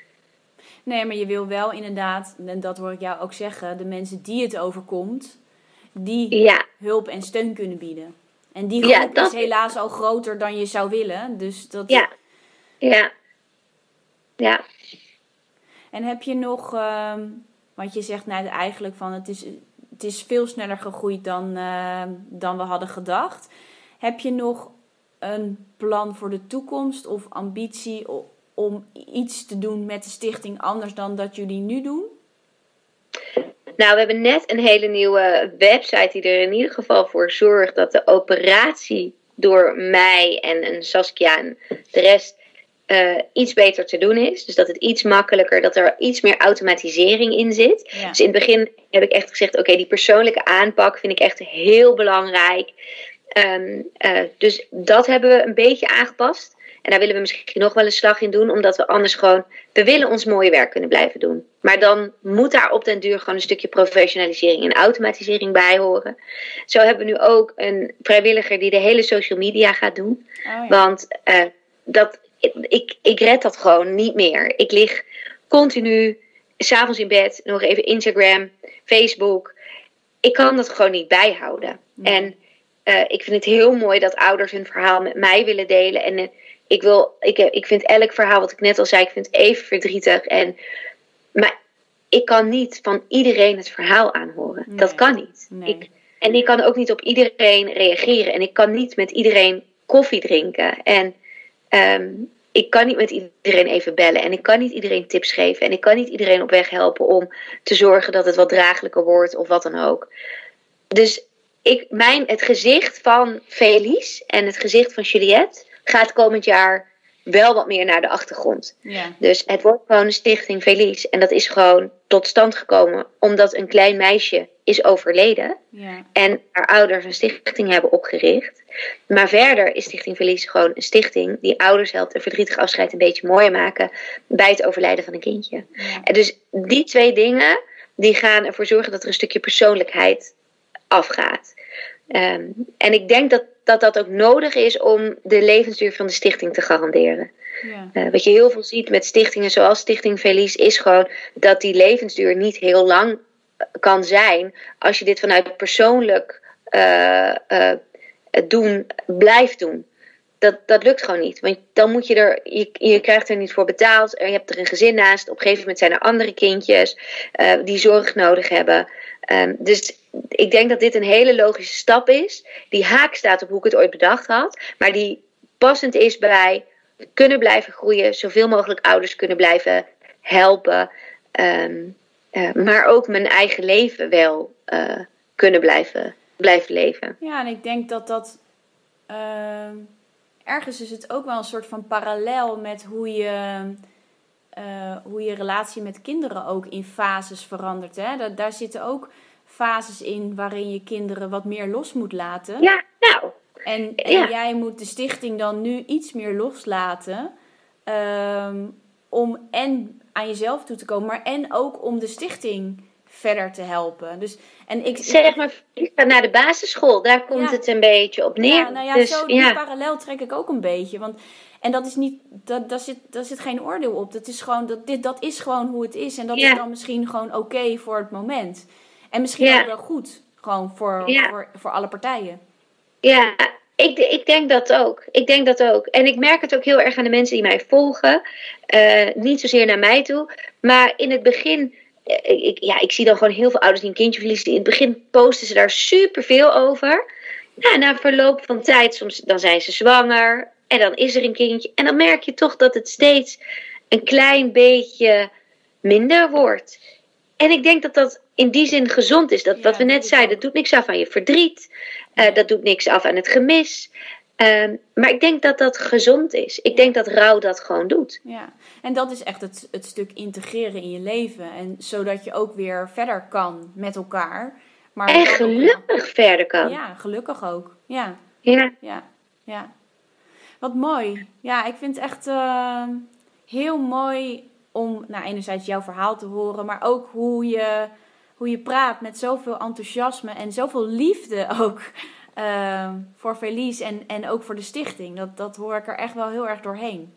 Nee, maar je wil wel inderdaad, en dat hoor ik jou ook zeggen, de mensen die het overkomt, die ja. hulp en steun kunnen bieden. En die groep ja, dat... is helaas al groter dan je zou willen. Dus dat... Ja, ja, ja. En heb je nog, uh, want je zegt nou eigenlijk van het is, het is veel sneller gegroeid dan, uh, dan we hadden gedacht. Heb je nog een plan voor de toekomst of ambitie om iets te doen met de stichting anders dan dat jullie nu doen? Nou, we hebben net een hele nieuwe website die er in ieder geval voor zorgt dat de operatie door mij en een Saskia en de rest uh, iets beter te doen is. Dus dat het iets makkelijker, dat er iets meer automatisering in zit. Ja. Dus in het begin heb ik echt gezegd, oké, okay, die persoonlijke aanpak vind ik echt heel belangrijk. Um, uh, dus dat hebben we een beetje aangepast. En daar willen we misschien nog wel een slag in doen. Omdat we anders gewoon... We willen ons mooie werk kunnen blijven doen. Maar dan moet daar op den duur gewoon een stukje professionalisering en automatisering bij horen. Zo hebben we nu ook een vrijwilliger die de hele social media gaat doen. Oh ja. Want uh, dat, ik, ik red dat gewoon niet meer. Ik lig continu 's avonds in bed. Nog even Instagram, Facebook. Ik kan dat gewoon niet bijhouden. Nee. En uh, ik vind het heel mooi dat ouders hun verhaal met mij willen delen. En... Uh, Ik, wil, ik, ik vind elk verhaal, wat ik net al zei, ik vind het even verdrietig. En, maar ik kan niet van iedereen het verhaal aanhoren. Nee, dat kan niet. Nee. Ik, en ik kan ook niet op iedereen reageren. En ik kan niet met iedereen koffie drinken. En um, ik kan niet met iedereen even bellen. En ik kan niet iedereen tips geven. En ik kan niet iedereen op weg helpen om te zorgen dat het wat draaglijker wordt. Of wat dan ook. Dus ik, mijn, het gezicht van Felice en het gezicht van Juliette gaat komend jaar wel wat meer naar de achtergrond. Ja. Dus het wordt gewoon een stichting Felice. En dat is gewoon tot stand gekomen omdat een klein meisje is overleden. Ja. En haar ouders een stichting hebben opgericht. Maar verder is Stichting Felice gewoon een stichting die ouders helpt een verdrietig afscheid een beetje mooier maken bij het overlijden van een kindje. Ja. En dus die twee dingen die gaan ervoor zorgen dat er een stukje persoonlijkheid afgaat. Um, en ik denk dat, dat dat ook nodig is om de levensduur van de stichting te garanderen. Ja. Uh, wat je heel veel ziet met stichtingen zoals Stichting Felice is gewoon dat die levensduur niet heel lang kan zijn als je dit vanuit persoonlijk uh, uh, doen blijft doen. Dat, dat lukt gewoon niet. Want dan moet je er, je, je krijgt er niet voor betaald. Je hebt er een gezin naast. Op een gegeven moment zijn er andere kindjes uh, die zorg nodig hebben. Um, dus ik denk dat dit een hele logische stap is. Die haak staat op hoe ik het ooit bedacht had. Maar die passend is bij kunnen blijven groeien. Zoveel mogelijk ouders kunnen blijven helpen. Um, uh, maar ook mijn eigen leven wel uh, kunnen blijven, blijven leven. Ja, en ik denk dat dat... Uh... Ergens is het ook wel een soort van parallel met hoe je, uh, hoe je relatie met kinderen ook in fases verandert. Hè? Da- daar zitten ook fases in waarin je kinderen wat meer los moet laten. Ja, nou. En, en ja. jij moet de stichting dan nu iets meer loslaten. Um, om en aan jezelf toe te komen, maar en ook om de stichting verder te helpen. Dus, en ik, zeg maar, naar de basisschool, daar komt ja. het een beetje op neer. Ja, nou ja, dus, zo, ja. die parallel trek ik ook een beetje. Want, en dat is niet, dat, daar, zit, daar zit geen oordeel op. Dat is gewoon, dat, dit, dat is gewoon hoe het is. En dat ja. is dan misschien gewoon oké okay voor het moment. En misschien ja. ook wel goed, gewoon voor, ja. voor, voor alle partijen. Ja, ik, ik denk dat ook. Ik denk dat ook. En ik merk het ook heel erg aan de mensen die mij volgen. Uh, niet zozeer naar mij toe. Maar in het begin... Ik, ja, ik zie dan gewoon heel veel ouders die een kindje verliezen. In het begin posten ze daar superveel over. Nou, na verloop van tijd, soms dan zijn ze zwanger. En dan is er een kindje. En dan merk je toch dat het steeds een klein beetje minder wordt. En ik denk dat dat in die zin gezond is. Dat, ja, wat we net zeiden, dat doet niks af aan je verdriet. Uh, ja. Dat doet niks af aan het gemis. Um, maar ik denk dat dat gezond is. Ik ja. denk dat rouw dat gewoon doet. Ja, en dat is echt het, het stuk integreren in je leven. En zodat je ook weer verder kan met elkaar. Maar en gelukkig ook, verder kan. Ja, gelukkig ook. Ja. Ja. Ja, ja. Wat mooi. Ja, ik vind het echt uh, heel mooi om nou, enerzijds jouw verhaal te horen. Maar ook hoe je, hoe je praat met zoveel enthousiasme en zoveel liefde ook. Uh, voor Felice en, en ook voor de stichting. Dat, dat hoor ik er echt wel heel erg doorheen.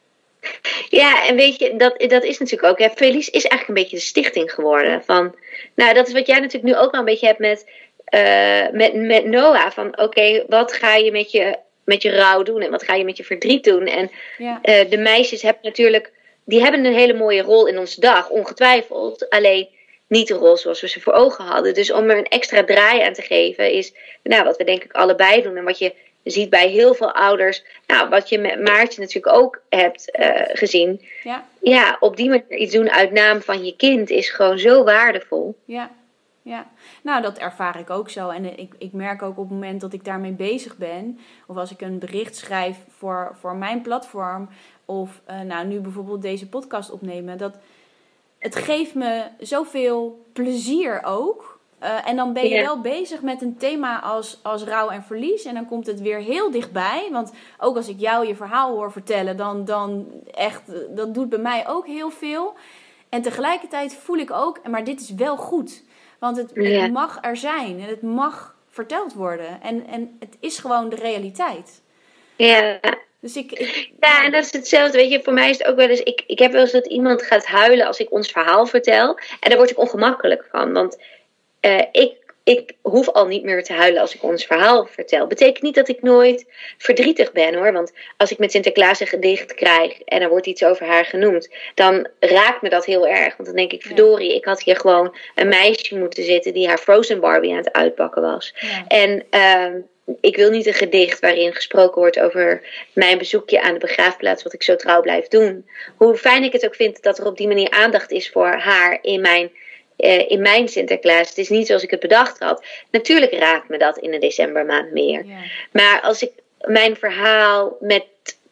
Ja, en weet je, dat, dat is natuurlijk ook... Hè, Felice is eigenlijk een beetje de stichting geworden. Van, nou, dat is wat jij natuurlijk nu ook wel een beetje hebt met... uh, met, met Noah. Van oké, okay, wat ga je met je, met je rouw doen? En wat ga je met je verdriet doen? En ja. uh, de meisjes hebben natuurlijk, die hebben een hele mooie rol in onze dag, ongetwijfeld. Alleen niet de rol zoals we ze voor ogen hadden. Dus om er een extra draai aan te geven is, nou, wat we denk ik allebei doen. En wat je ziet bij heel veel ouders, nou, wat je met Maartje natuurlijk ook hebt uh, gezien. Ja. ja, op die manier iets doen uit naam van je kind is gewoon zo waardevol. Ja, ja. Nou, dat ervaar ik ook zo. En ik, ik merk ook op het moment dat ik daarmee bezig ben, of als ik een bericht schrijf voor, voor mijn platform, of uh, nou, nu bijvoorbeeld deze podcast opnemen, dat het geeft me zoveel plezier ook. Uh, en dan ben je ja. wel bezig met een thema als, als rouw en verlies. En dan komt het weer heel dichtbij. Want ook als ik jou je verhaal hoor vertellen, dan, dan echt, dat doet bij mij ook heel veel. En tegelijkertijd voel ik ook, maar dit is wel goed. Want het, ja. het mag er zijn. En het mag verteld worden. En, en het is gewoon de realiteit. Ja. Dus ik, ik, ja, en dat is hetzelfde. Weet je, voor mij is het ook wel eens. Ik, ik heb wel eens dat iemand gaat huilen als ik ons verhaal vertel. En daar word ik ongemakkelijk van. Want uh, ik, ik hoef al niet meer te huilen als ik ons verhaal vertel. Betekent niet dat ik nooit verdrietig ben hoor. Want als ik met Sinterklaas een gedicht krijg en er wordt iets over haar genoemd, dan raakt me dat heel erg. Want dan denk ik, verdorie, ik had hier gewoon een meisje moeten zitten die haar Frozen Barbie aan het uitpakken was. Ja. En uh, ik wil niet een gedicht waarin gesproken wordt over mijn bezoekje aan de begraafplaats, wat ik zo trouw blijf doen. Hoe fijn ik het ook vind dat er op die manier aandacht is voor haar in mijn, uh, in mijn Sinterklaas. Het is niet zoals ik het bedacht had. Natuurlijk raakt me dat in de decembermaand meer. Ja. Maar als ik mijn verhaal met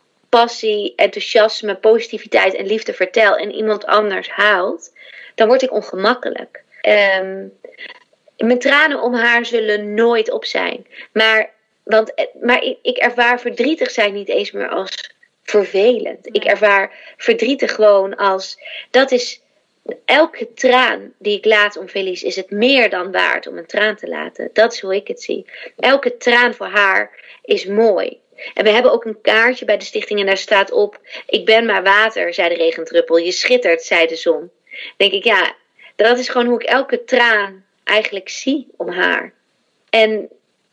passie, enthousiasme, positiviteit en liefde vertel en iemand anders haalt, dan word ik ongemakkelijk. Um, Mijn tranen om haar zullen nooit op zijn. Maar, want, maar ik, ik ervaar verdrietig zijn niet eens meer als vervelend. Nee. Ik ervaar verdrietig gewoon als, dat is, elke traan die ik laat om Felice is het meer dan waard om een traan te laten. Dat is hoe ik het zie. Elke traan voor haar is mooi. En we hebben ook een kaartje bij de stichting en daar staat op, ik ben maar water, zei de regendruppel. Je schittert, zei de zon. Dan denk ik, ja, dat is gewoon hoe ik elke traan eigenlijk zie om haar. En,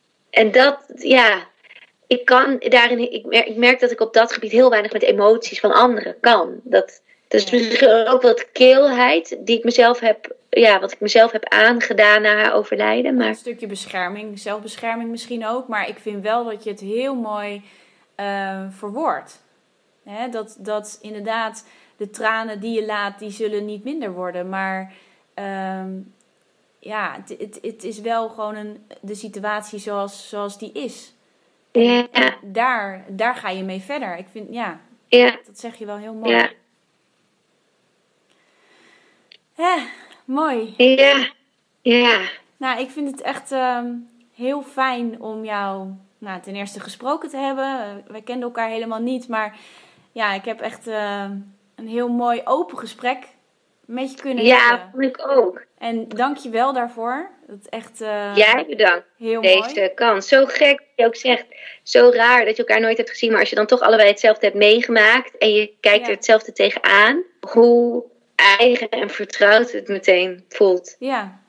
en dat, ja, ik kan daarin, ik merk, ik merk dat ik op dat gebied heel weinig met emoties van anderen kan. Dat, dat is misschien ook wat keelheid die ik mezelf heb, ja, wat ik mezelf heb aangedaan na haar overlijden. Maar... Een stukje bescherming, zelfbescherming misschien ook, maar ik vind wel dat je het heel mooi uh, verwoordt. Hè, dat, dat inderdaad de tranen die je laat, die zullen niet minder worden, maar Uh, ja, het, het, het is wel gewoon een, de situatie zoals, zoals die is. Ja. En daar, daar ga je mee verder. Ik vind, ja, ja. dat zeg je wel heel mooi. Ja. Hè, mooi. Ja, ja. Nou, ik vind het echt um, heel fijn om jou nou, ten eerste gesproken te hebben. Uh, wij kenden elkaar helemaal niet, maar ja, ik heb echt uh, een heel mooi open gesprek met je kunnen ja, hebben. Ja, vond ik ook. En dank je wel daarvoor. Dat is echt uh, Jij bedankt heel deze mooi. kans. Zo gek dat je ook zegt. Zo raar dat je elkaar nooit hebt gezien. Maar als je dan toch allebei hetzelfde hebt meegemaakt. En je kijkt ja. er hetzelfde tegenaan. Hoe eigen en vertrouwd het meteen voelt. Ja.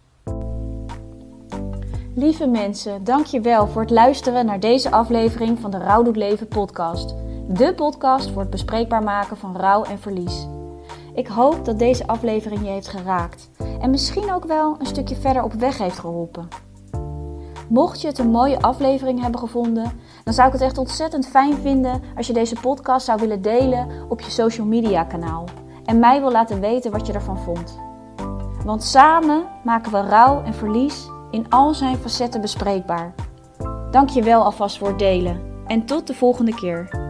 Lieve mensen, dank je wel voor het luisteren naar deze aflevering van de Rouw doet leven podcast. De podcast voor het bespreekbaar maken van rouw en verlies. Ik hoop dat deze aflevering je heeft geraakt en misschien ook wel een stukje verder op weg heeft geholpen. Mocht je het een mooie aflevering hebben gevonden, dan zou ik het echt ontzettend fijn vinden als je deze podcast zou willen delen op je social media kanaal en mij wil laten weten wat je ervan vond. Want samen maken we rouw en verlies in al zijn facetten bespreekbaar. Dank je wel alvast voor het delen en tot de volgende keer.